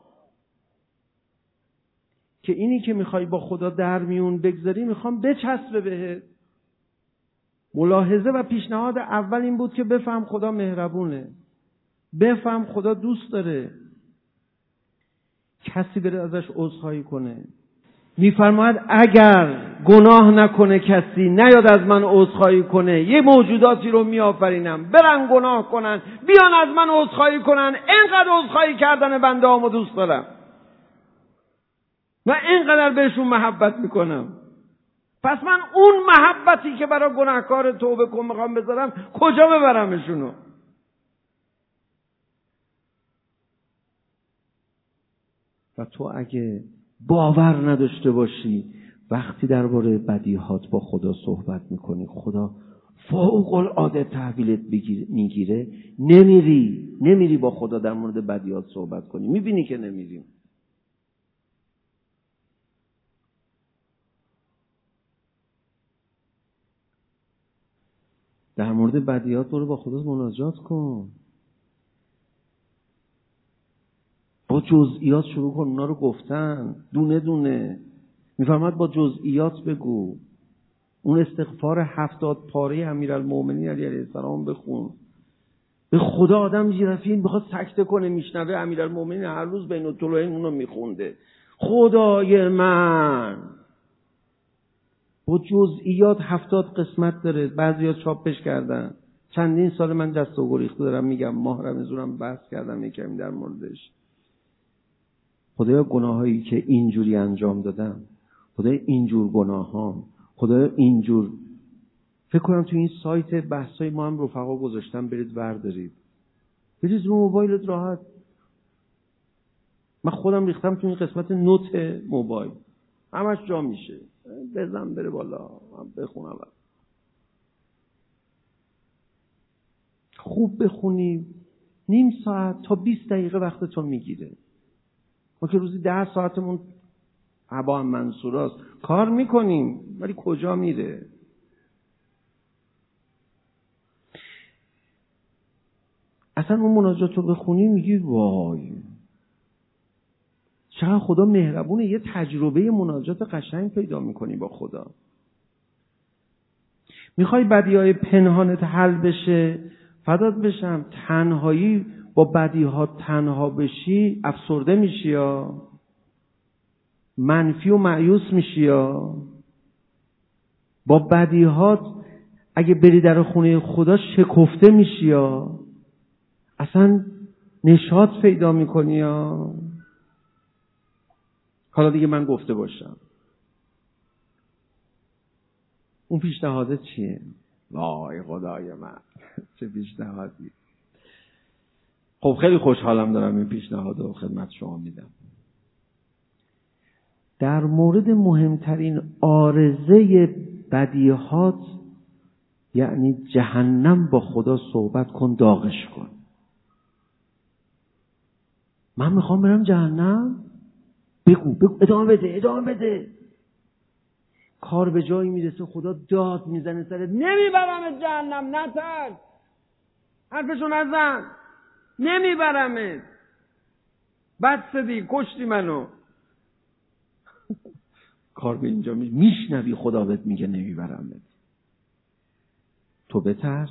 که اینی که میخوای با خدا در میون بگذاری میخوام بچسبه بهت. ملاحظه و پیشنهاد اول این بود که بفهم خدا مهربونه، بفهم خدا دوست داره، کسی بره ازش عذرخواهی کنه. میفرماید اگر گناه نکنه کسی نیاد از من عذرخواهی کنه، یه موجوداتی رو میآفرینم برن گناه کنن بیان از من عذرخواهی کنن، اینقدر عذرخواهی کردن بنده هامو دوست دارم و اینقدر بهشون محبت میکنم. پس من اون محبتی که برای گناهکار توبه کن میخوام بذارم کجا ببرمشونو؟ و تو اگه باور نداشته باشی وقتی درباره بدیهات با خدا صحبت میکنی خدا فوق العاده تحویلت میگیره، نمیری نمیری با خدا در مورد بدیهات صحبت کنی، میبینی که نمیریم. در مورد بدیهات برو با خدا مناجات کن، با جزئیات شروع کن اونا رو گفتن دونه دونه. میفرماد با جزئیات بگو. اون استغفار هفتاد پاره امیرالمومنین علی علیه السلام بخون. به خدا آدم جرفین بخواد سکته کنه میشنوه امیرالمومنین هر روز بین الطلوعین اونو میخونده. خدای من با جزئیات هفتاد قسمت داره، بعضیا چاپش کردن. چندین سال من دست و گریخته دارم میگم، ماه رمضانم بحث کردم یکم در موردش. خدایا گناهایی که اینجوری انجام دادم، خدایا اینجور گناهام، خدایا اینجور. فکر کنم تو این سایت بحثای ما هم رفقا گذاشتم، برید بردارید، برید رو موبایلت راحت. من خودم ریختم تو این قسمت نوت موبایل، همش جا میشه، بزن بره بالا، من بخونم. خوب بخونی نیم ساعت تا بیست دقیقه وقتتون میگیره. ما که روزی ده ساعتمون هوا هم منصوراست کار میکنیم، ولی کجا میره؟ اصلا اون مناجات رو بخونی میگی وای چقدر خدا مهربونه، یه تجربه مناجات قشنگ پیدا میکنی با خدا. میخوای بدیهای پنهانت حل بشه، فدات بشم تنهایی با بدیها تنها بشی افسرده میشی یا منفی و مایوس میشی یا با بدیهات اگه بری در خونه خدا شکفته میشی یا اصلا نشاط پیدا میکنی. یا حالا دیگه من گفته باشم اون پیشنهاده چیه؟ وای خدای من چه پیشنهادی. خب خیلی خوشحالم دارم این پیشنهاد رو خدمت شما میدم. در مورد مهمترین عارضه بدیهات، یعنی جهنم، با خدا صحبت کن، داغش کن. من میخوام برم جهنم؟ بگو بگو ادامه بده ادامه بده. کار به جایی میرسه خدا داد میزنه سرت، نمیبرمت جهنم، نترس، حرفشو نزن، نمیبرمت، بس دی کشتی منو. کار به اینجا میشه، میشنوی خدا بهت میگه نمیبرمت، تو بترس.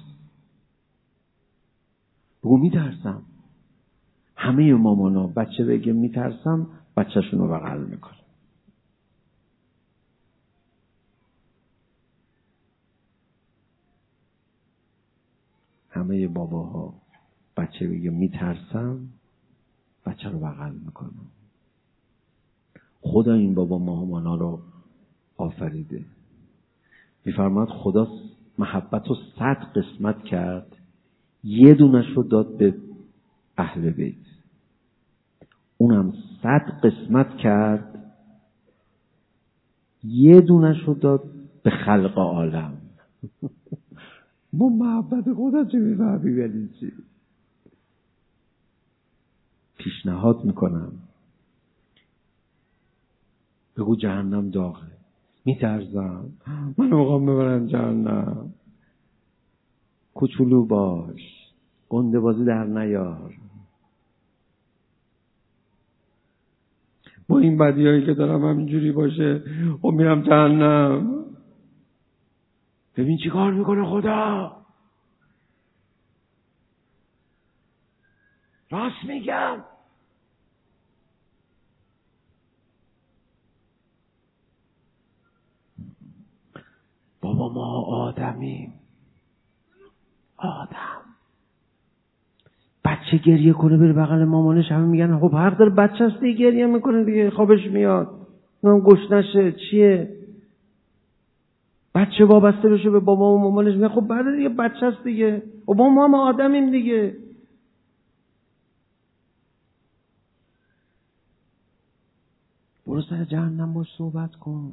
بگو میترسم. همه مامانا بچه بگه میترسم، بچه‌شون رو بغل میکنه. همه باباها بچه بگه میترسم، بچه رو بغل میکنه. خدا این بابا مامانا رو آفریده. میفرماد خدا محبت رو صد قسمت کرد، یه دونش رو داد به اهل بیت. اونم صد قسمت کرد، یه دونش رو داد به خلق عالم. ما محبت خدا چه میفهمی ولی چی؟ پیشنهاد میکنم بگو جهنم داغه، میترسم، من میخوام ببرن جهنم. کوچولو باش، گنده بازی در نیار. با این بدیایی که دارم همینجوری باشه و میرم جهنم. ببین چی کار میکنه خدا. راست میگم. بابا ما آدمیم. آدم بچه گریه کنه بره بغل مامانش، همه میگن خب حق داره، بچه هست دیگه، گریه میکنه دیگه، خوابش میاد، اونم گشنشه، چیه؟ بچه وابسته بشه به بابا و مامانش، میگن خب بعد دیگه بچه هست دیگه، بابا ما هم آدمیم دیگه. برو سر جهنم باش صحبت کن.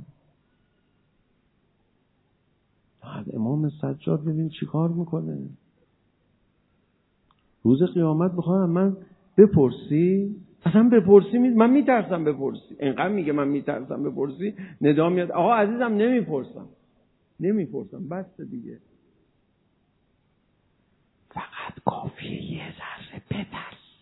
امام سجاد ببین چی کار میکنه. روز قیامت بخوام من بپرسی، اصلا بپرسی می... من میترسم بپرسی. اینقدر میگه من میترسم بپرسی، ندا میاد آقا عزیزم نمیپرسم نمیپرسم بس دیگه. فقط کافیه یه ذره بترس.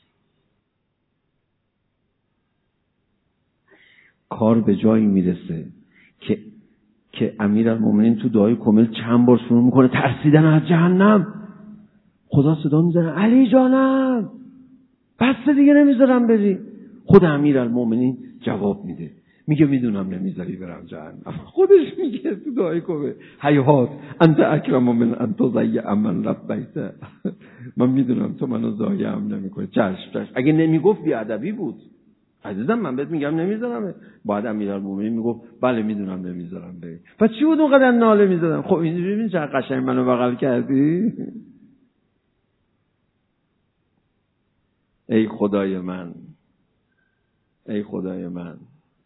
کار به جایی میرسه که که امیرالمومنین تو دعای کامل چند بار شروع میکنه ترسیدن از جهنم. خدا صدا میزنه علی جانم بس دیگه نمیذارم بری. خود امیرالمومنین جواب میده، میگه میدونم نمیذاری برم جهنم. خودش میگه تو دعای کامل هیهات انت اکرم من انت ضیع من ربیت. من میدونم تو منو ضایع هم نمیکنی. چشم چشم. اگه نمیگفت بیادبی بود عزیزم، من بهت میگم نمیذارم. بعد امیرالمومنین میگفت بله میدونم نمیذارم بری. پس چی بود اونقدر ناله میزدم؟ خب این ببین چقدر قشنگ منو بغل کردی. ای خدای من، ای خدای من.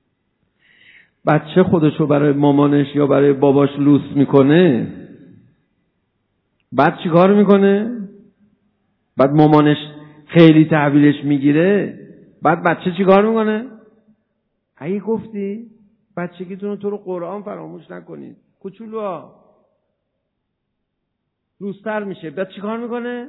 بچه خودشو برای مامانش یا برای باباش لوس میکنه، بعد چی کار میکنه؟ بعد مامانش خیلی تحویلش میگیره، بعد بچه چی کار میکنه؟ اگه گفتی بچگیتون رو تو رو قرآن فراموش نکنید، کوچولوها لوستر میشه، بعد چی کار میکنه؟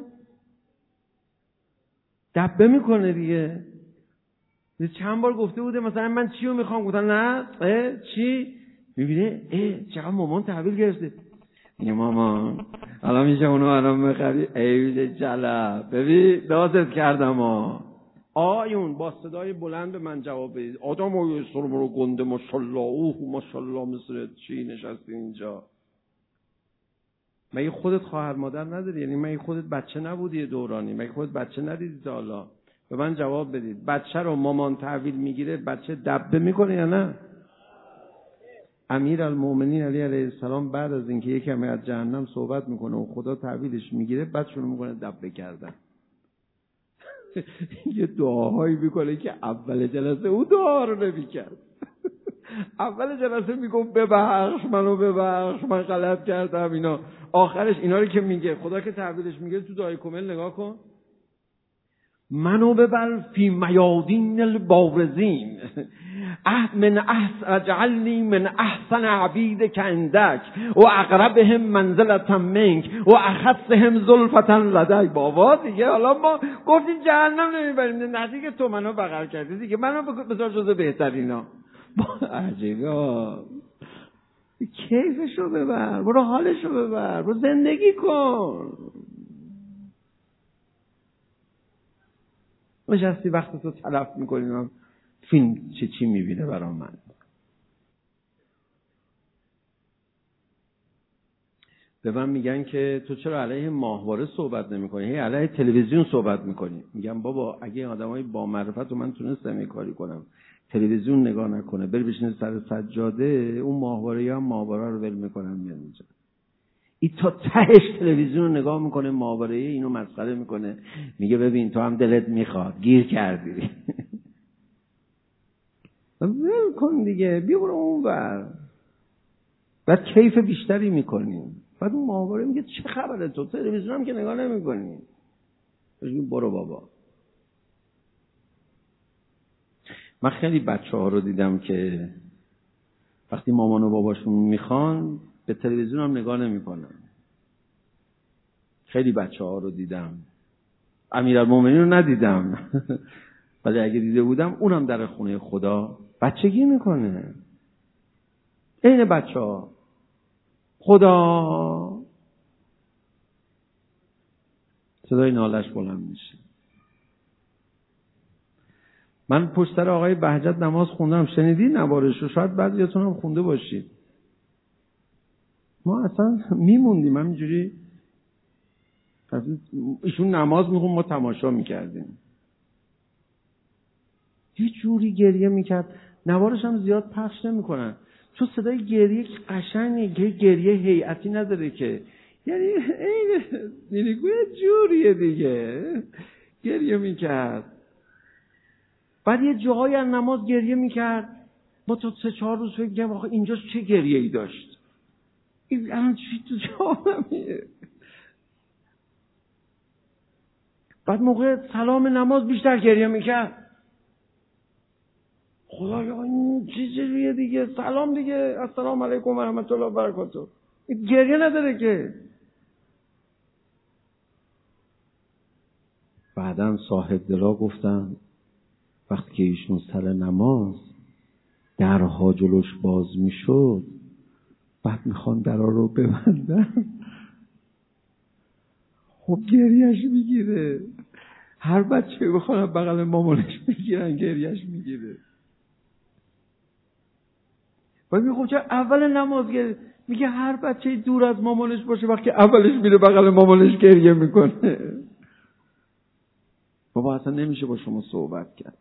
دبه میکنه دیگه. چند بار گفته بوده مثلا من چی رو میخوام، گفتن نه اه چی؟ میبینه اه چقدر مامان تحویل گرفته، میگه مامان الان میشه اونو الان بخری. ای جلب ببین دازت کردم ها. آیون با صدای بلند به من جواب بدید. آدم های سرم رو گنده ماشالله اوه ماشالله مثل چی نشستی اینجا. مگه خودت خواهر مادر نداری؟ یعنی مگه خودت بچه نبودی دورانی؟ مگه خودت بچه ندیدی تا حالا؟ به من جواب بدید. بچه رو مامان تحویل میگیره بچه دبه میکنه یا نه؟ امیرالمومنین علی علیه السلام بعد از اینکه یکمی از جهنم صحبت میکنه و خدا تحویلش میگیره بعد شروع میکنه دبه کردن. یه دعاهایی میکنه که اول جلسه او دعا رو نمیکرد. اول جلسه میگم ببخش منو، ببخش من غلط کردم اینا. آخرش اینا رو که میگه خدا که تحویلش میگه تو دعای کمل نگاه کن. منو ببر فی میادین البارزین اه من احسن اجعلنی من احسن عبیدک عندک و اقربهم منزلة منک و اخصهم زلفة لدی. بابا دیگه حالا ما گفتیم جهنم نمیبریم، نزدیک تو منو بغل کردی دیگه، منو بذار جزو بهترینا. عجیبا کیفشو ببر، برو حالشو ببر، برو زندگی کن. نشستی وقت تو تلف میکنیم فیلم چه چی میبینه برام. من به من میگن که تو چرا علیه ماهواره صحبت نمیکنی، هی علیه تلویزیون صحبت میکنی. میگم بابا اگه آدمای با معرفت و من تونستم این کاری کنم تلویزیون نگاه نکنه بری بشینه سر سجاده، اون ماهواره یا ماهواره رو ول میکنن میان اینجا. این تا تهش تلویزیون رو نگاه میکنه، ماهواره اینو مسخره میکنه، میگه ببین تو هم دلت میخواد گیر کردی. ول کن دیگه، بیا برو اون ور. بعد کیف بیشتری میکنیم. بعد اون ماهواره میگه چه خبره تو تلویزیون هم که نگاه نمیکنی. برو بابا. من خیلی بچه ها رو دیدم که وقتی مامان و باباشون میخوان به تلویزیون هم نگاه نمیکنن. خیلی بچه ها رو دیدم. امیرالمومنین رو ندیدم ولی اگه دیده بودم اونم در خونه خدا بچگی میکنه. این بچه ها خدا صدای نالش بلند میشه. من پشت سر آقای بهجت نماز خوندم، شنیدی نوارشو؟ شاید بعضیاتون هم خونده باشید. ما اصلا میموندیم همینجوری، ایشون نماز میخون ما تماشا میکردیم. یه جوری گریه میکرد. نوارش هم زیاد پخش نمیکنن چون صدای گریه قشنگه، گریه هیئتی نداره که، یعنی این نیگوی جوریه دیگه. گریه میکرد. بعد یه جاهای از نماز گریه میکرد. ما تا سه چهار روز فکر می‌کردیم آخه اینجا چه گریه ای داشت. این الان چی تو جانمیه. بعد موقع سلام نماز بیشتر گریه میکرد. خدایا این چیزیه دیگه، سلام دیگه، السلام علیکم و رحمت الله و برکاته. این گریه نداره که. بعدن صاحب دلا گفتن وقتی که ایشون سر نماز درها جلوش باز میشد بعد میخوان درها رو ببندن، خب گریهش میگیره. هر بچه بخوان بغل مامانش بگیرن گریهش میگیره. باید میگه خب چه اول نماز گریه؟ میگه هر بچه دور از مامانش باشه وقتی اولش میره بغل مامانش گریه میکنه. بابا اصلا نمیشه با شما صحبت کرد.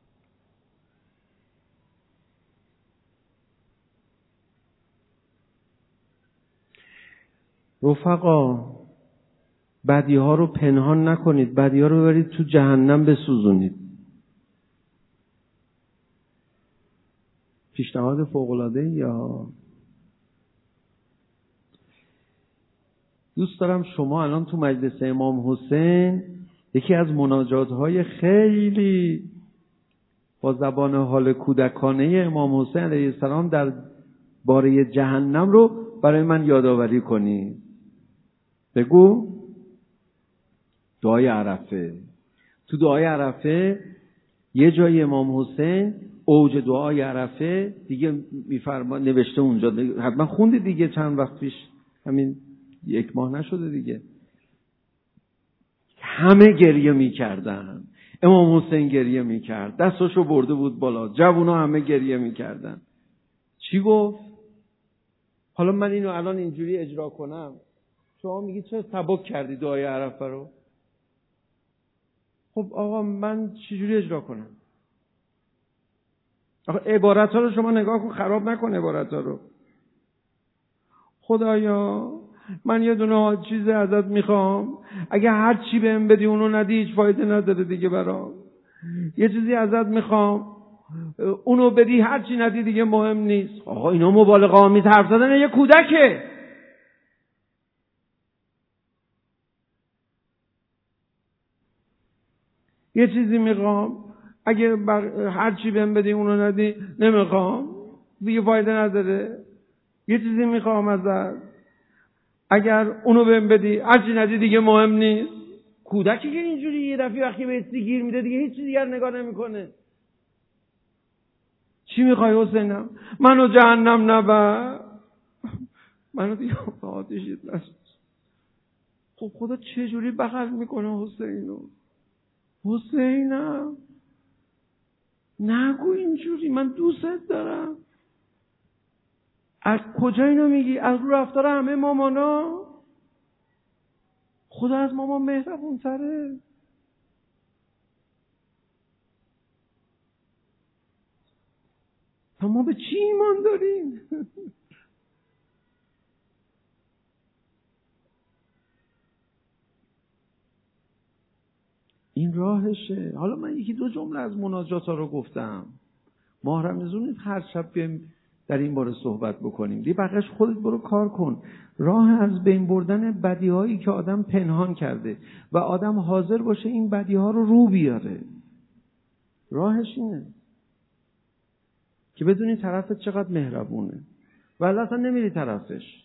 رفقا بدی ها رو پنهان نکنید، بدی ها رو ببرید تو جهنم بسوزونید. پیشنهاد فوق‌العاده یا دوست دارم شما الان تو مجلس امام حسین یکی از مناجات های خیلی با زبان حال کودکانه امام حسین علیه السلام در باره جهنم رو برای من یادآوری کنی. بگو. دعای عرفه. تو دعای عرفه یه جای امام حسین اوج دعای عرفه دیگه میفرما نوشته اونجا، حتما خوندی دیگه چند وقت پیش، همین یک ماه نشده دیگه. همه گریه میکردن. امام حسین گریه میکرد، دستاشو برده بود بالا، جوونا همه گریه میکردن. چی گفت؟ حالا من اینو الان اینجوری اجرا کنم شما میگید چرا سبک کردی دعای عرفه رو؟ خب آقا من چجوری اجرا کنم؟ آقا عبارت ها رو شما نگاه کن، خراب نکن عبارت ها رو. خدایا من یه دونه چیز ازت میخوام، اگه هر چی بهم بدی اونو ندی هیچ فایده نداره دیگه برام. یه چیزی ازت میخوام اونو بدی، هر چی ندی دیگه مهم نیست. آقا اینا مبالغه آمیز حرف زدن یه کودکه. یه چیزی میخوام، اگه هر چی بهم بدی اونو ندی نمیخوام دیگه فایده نداره. یه چیزی میخوام ازت، اگر اونو بهم بدی هر چی ندی دیگه مهم نیست. کودکی که اینجوری یه دفعه وقتی به استی گیر میده دیگه هیچ چیز دیگر نگاه نمیکنه. چی میخوای حسینم؟ منو جهنم نبر، منو دیگه آتیشت نسوز. خب خدا چه جوری بغل میکنه حسینو؟ حسینم نگو اینجوری، من دوستت دارم. از کجا اینو میگی؟ از رو رفتار همه مامانا؟ خدا از مامان مهربون تره. تا ما به چی ایمان داریم؟ این راهشه. حالا من یکی دو جمله از مناجات ها رو گفتم. ماه رمضان نیست هر شب بیایم در این باره صحبت بکنیم. دی بقیش خودت برو کار کن. راه از بین بردن بدی هایی که آدم پنهان کرده و آدم حاضر باشه این بدی ها رو رو بیاره. راهش اینه که بدونی طرفت چقدر مهربونه ولی اصلا نمیری طرفش.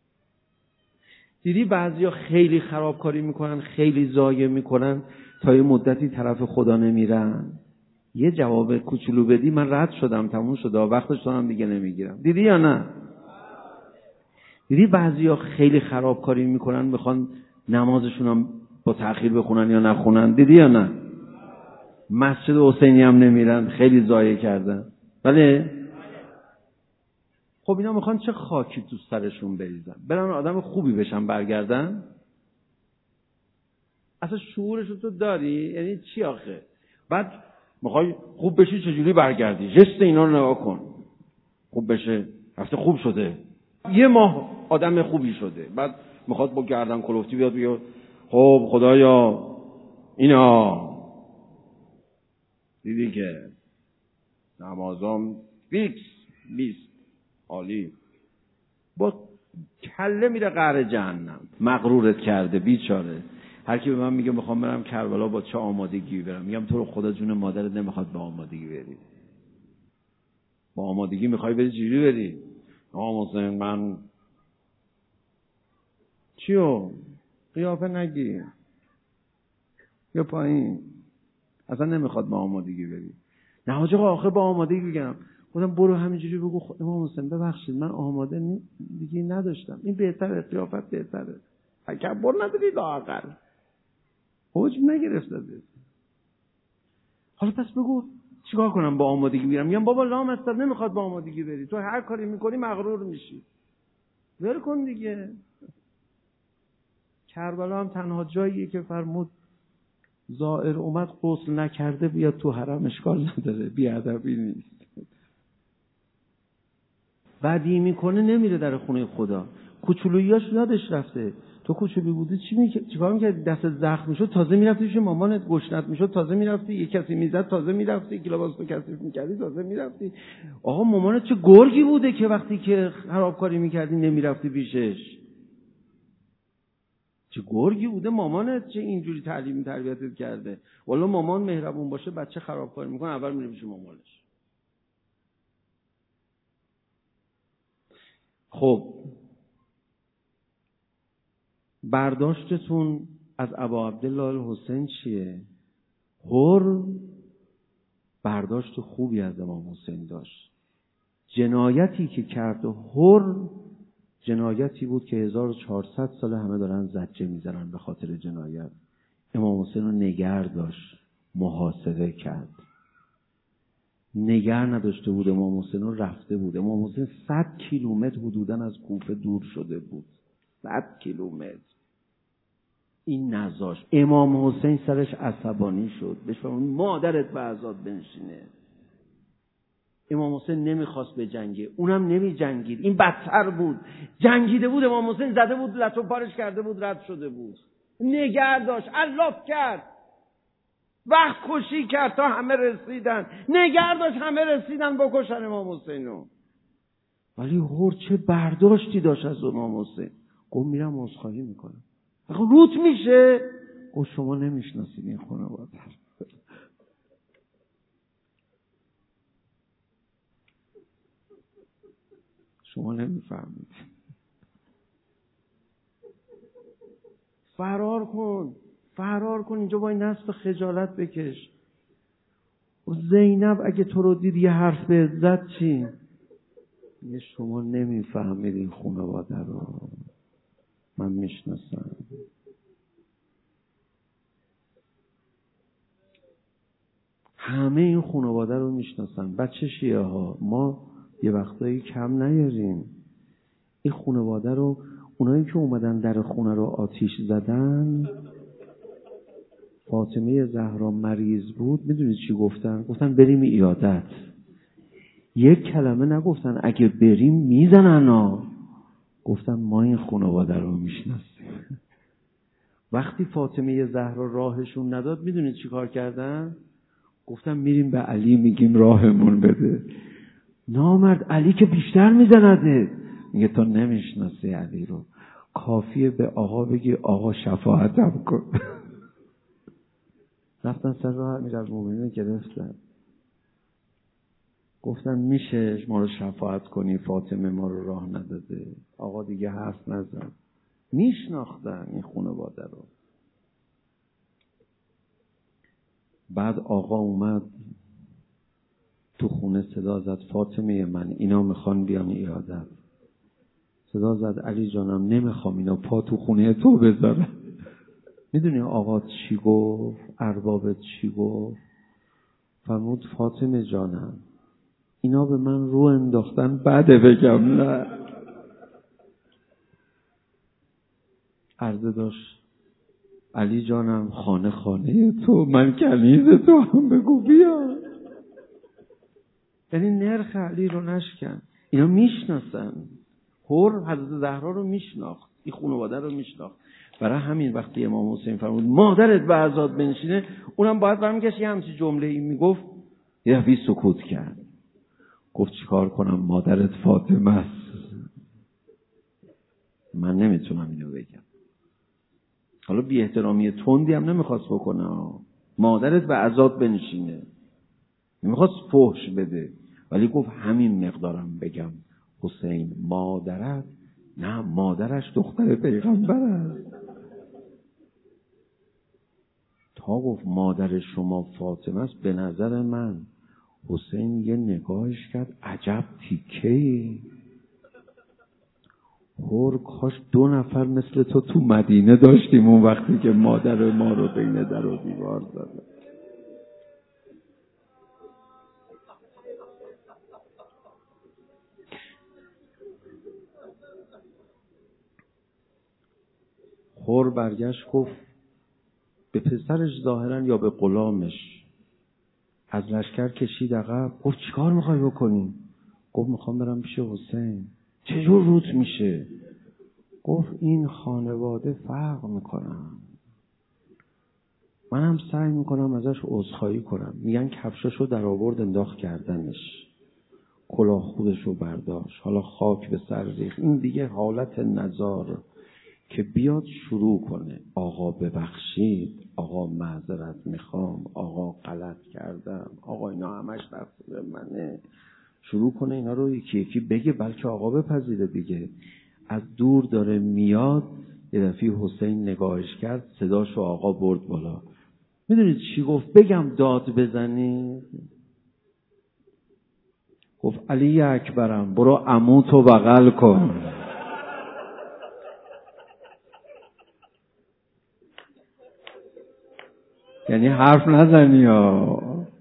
دیدی بعضیا خیلی خرابکاری میکنن، خیلی ضایع میکنن، تا یه مدتی طرف خدا نمیرن. یه جواب کوچولو بدی من رد شدم، تموم شده، وقتش تو هم دیگه نمیگیرم. دیدی یا نه؟ دیدی بعضیا خیلی خرابکاری میکنن، میخوان نمازشون هم با تأخیر بخونن یا نخونن. دیدی یا نه؟ مسجد حسینی هم نمیرن، خیلی ضایع کردن. بله؟ خب اینا میخوان چه خاکی تو سرشون بریزن؟ برن آدم خوبی بشن برگردن؟ اصلا شعورشو تو داری؟ یعنی چی آخه؟ بعد میخوای خوب بشی چجوری برگردی؟ جست اینا رو نگاه کن. خوب بشه، هفته خوب شده، یه ماه آدم خوبی شده، بعد میخواد با گردن کلفتی بیاد بگه خب خدایا اینا دیدی که نمازام فیکس بیست عالی، با کله میره قعر جهنم. مغرورت کرده بیچاره. هر کی به من میگه میخوام برم کربلا با چه آمادگی برم، میگم تو رو خدا جون مادرت نمیخواد با آمادگی بری. با آمادگی میخوای بری چجوری بری؟ آقا حسین من چیو؟ قیافه نگی، یا پایین. اصلا نمیخواد با آمادگی بری. نه حاج آقا آخه با آمادگی بگم. خودم برو همینجوری بگو امام حسین ببخشید من آماده دیگه نداشتم. این بهتره، قیافت بهتره. تکبر نداری لااقل. حجم نگرفته. حالا پس بگو چیکار کنم با آمادگی میرم؟ میگم بابا لام هست نمیخواد با آمادگی بری. تو هر کاری میکنی مغرور میشی. ول کن دیگه. کربلا هم تنها جاییه که فرمود زائر اومد غسل نکرده بیاد تو حرم، اشکال نداره، بیادبی نیست. بدی میکنه نمیره در خونه خدا. کوچولویاش یادش رفته. تو کوچولو بودی چی میکردی؟ چیکار میکردی؟ دست زخم میشد تازه میرفتی پیش مامانت، گشنت میشد تازه میرفتی، یک کسی میزد تازه میرفتی، یک لباس تو کثیف میکردی تازه میرفتی. آقا مامانت چه گرگی بوده که وقتی که خرابکاری میکردی نمیرفتی پیشش؟ چه گرگی بوده مامانت، چه اینجوری تعلیم تربیتت کرده. والا مامان مهربون باشه بچه خرابکاری میکنه اول میره پیش مامانش. خب برداشتتون از ابا عبدالله الحسین چیه؟ هر برداشت خوبی از امام حسین داشت. جنایتی که کرد هر جنایتی بود که هزار و چهارصد سال همه دارن زجه میزنن به خاطر جنایت. امام حسین رو نگر داشت، محاصره کرد. نگر نداشته بود امام حسین رو رفته بود. امام حسین صد کیلومتر حدوداً از کوفه دور شده بود. صد کیلومتر. این نذاش. امام حسین سرش عصبانی شد، بهش فرمود مادرت به عزاد بنشینه. امام حسین نمیخواست به جنگه، اونم نمی جنگید. این بدتر بود. جنگیده بود، امام حسین زده بود، لطو پارش کرده بود، رد شده بود. نگه داشت، الاف کرد، وقت کشی کرد تا همه رسیدن، نگه داشت همه رسیدن بکشن امام حسینو. ولی هر چه برداشتی داشت از امام حسین. گفت میرم عذرخواهی میکنم. روت میشه؟ گفت شما نمیشناسید این خانواده. شما نمیفهمید. فرار کن، فرار کن، اینجا با این نصف خجالت بکش. زینب اگه تو رو دید یه حرف بهت زد چی؟ یه شما نمیفهمید این خانواده رو، من میشناسم. همه این خانواده رو میشناسن. بچه شیعه ها، ما یه وقتایی کم نیاریم. این خانواده رو، اونایی که اومدن در خونه رو آتیش زدن، فاطمه زهرا مریض بود، میدونید چی گفتن؟ گفتن بریم عیادت. یک کلمه نگفتن اگه بریم میزنن ها. گفتن ما این خانواده رو میشناسیم. وقتی فاطمه زهرا راهشون نداد، میدونید چی کار کردن؟ گفتن میریم به علی میگیم راهمون بده. نامرد، علی که بیشتر میزنده. میگه تو نمیشناسی علی رو، کافیه به آقا بگی آقا شفاعتم کن. رفتن سر راه امیرالمومنین گرفتن، گفتن میشه ما رو شفاعت کنی، فاطمه ما رو راه نداده. آقا دیگه حرف نزن. میشناختن این خانواده رو. بعد آقا اومد تو خونه، صدا زد فاطمه من اینا میخوان بیان عیادت. صدا زد علی جانم نمیخوام اینا پا تو خونه تو بذارن. میدونی آقا چی گفت؟ اربابت چی گفت؟ فرمود فاطمه جانم اینا به من رو انداختن بعده بگم نه. عرضه داشت علی جانم خانه خانه تو، من کنیز تو هم بگو بیا. یعنی نرخ علی رو نشکن. اینا میشناسن. هر حضرت زهرا رو میشناخت، این خانواده رو میشناخت. برای همین وقتی امام حسین فرمود مادرت به عزاد بنشینه، اونم باید برمیگشت یه همچین جمله ای میگفت، یه دفعه سکوت کرد. گفت چیکار کنم مادرت فاطمه است، من نمیتونم اینو بگم. حالا بی احترامی تندی هم نمیخواست بکنه، مادرت به عزاد بنشینه، نمیخواست فحش بده، ولی گفت همین مقدارم بگم حسین مادرت، نه مادرش دختر پیغمبر است. تا گفت مادر شما فاطمه است، به نظر من حسین یه نگاهش کرد عجب تیکه‌ای. هر کاش دو نفر مثل تو تو مدینه داشتیم اون وقتی که مادر ما رو بین در و دیوار زد. هر برگشت گفت به پسرش ظاهرا یا به غلامش، از لشکر کشید عقب. گفت چیکار میخوای بکنی؟ گفت میخوام برم پیش حسین. چجور روت میشه؟ گفت این خانواده فرق میکنن، منم سعی میکنم ازش عذرخواهی کنم. میگن کفشاشو در آورد انداخت کردنش، کلاه خودشو برداشت، حالا خاک به سر ریخت. این دیگه حالت نزار که بیاد شروع کنه آقا ببخشید، آقا معذرت میخوام، آقا غلط کردم، آقا اینا همش تقصیر منه، شروع کنه اینا رو یکی یکی بگه، بلکه آقا بپذیره دیگه. از دور داره میاد، یه دفعه حسین نگاهش کرد، صداشو آقا برد بالا. میدونید چی گفت؟ بگم داد بزنی؟ گفت علی اکبرم برو عموتو بغل کن. یعنی حرف نزنی ها،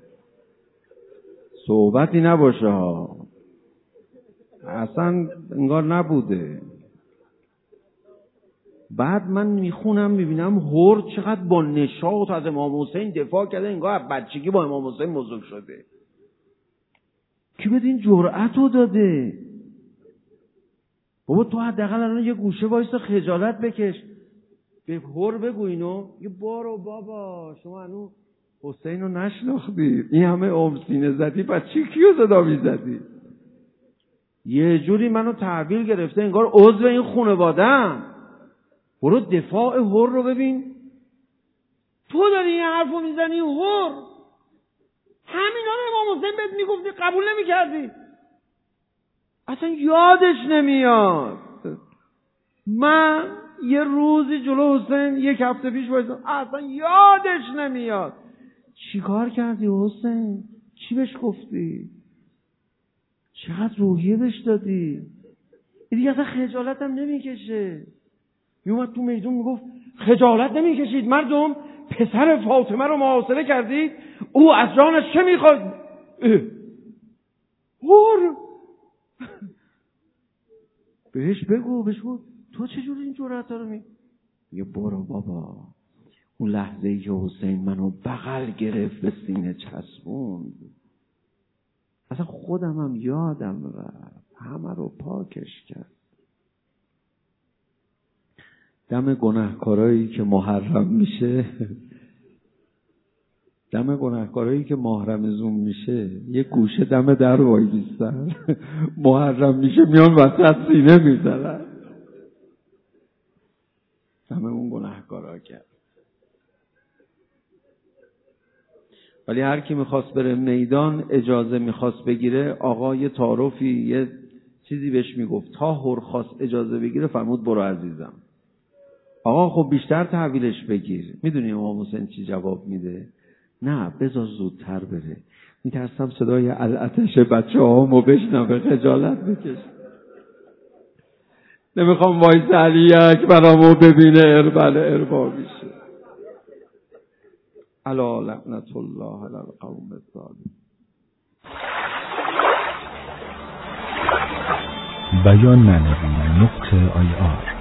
صحبتی نباشه ها، اصلا انگار نبوده. بعد من میخونم میبینم هر چقدر با نشاط از امام حسین دفاع کرده، انگار بچگی با امام حسین بزرگ شده. کی بهت این جرأت رو داده؟ بابا تو حداقل الان یه گوشه وایسا خجالت بکش، به هر بگو اینو. یه بارو بابا شما هنوز حسین رو نشناختید، این همه عمر سینه زدی، پس چی کیو صدا میزدی؟ یه جوری منو تحویل گرفته انگار عضو این خانواده‌ام. برو دفاع هر رو ببین. تو داری این حرفو میزنی هر، همینا رو امام حسین بهت میگفتی قبول نمیکردی، اصلا یادش نمیاد. من یه روزی جلو حسین یک هفته پیش بایستم، اصلا یادش نمیاد. چی کار کردی حسین؟ چی بهش گفتی؟ چقدر روحیه بهش دادی؟ این دیگه اصلا خجالت هم نمیکشه. میومد تو میدون میگفت خجالت نمیکشید مردم؟ پسر فاطمه رو محاصره کردید، او از جانش چه میخواد؟ هر بهش بگو بهش بگو تو چجوری این جرأت رو می؟ یه برو بابا. اون لحظه ای که حسین منو بغل گرفت به سینه چسبوند، اصلا خودم هم یادم رفت، همه رو پاکش کرد. دم گناهکارایی که محرم میشه، دم گناهکارایی که محرم زوم میشه، یه گوشه دم در وای بیستن، محرم میشه میان وسط سینه میزنن. دم اون گناهکارا کرد. ولی هر کی میخواست بره میدان اجازه میخواست بگیره، آقای تعارفی یه چیزی بهش میگفت، تا هر خواست اجازه بگیره فرمود برو عزیزم. آقا خب بیشتر تحویلش بگیر. میدونی امام حسین چی جواب میده؟ نه بذار زودتر بره، میترسم صدای العتش بچه هامو بشنوه خجالت بکش، نمیخوام وایس علی اکبرامو ببینه اربل اربا میشه. الا لعنت الله علی القوم الظالمین. بیان معنوی نقطه آی آر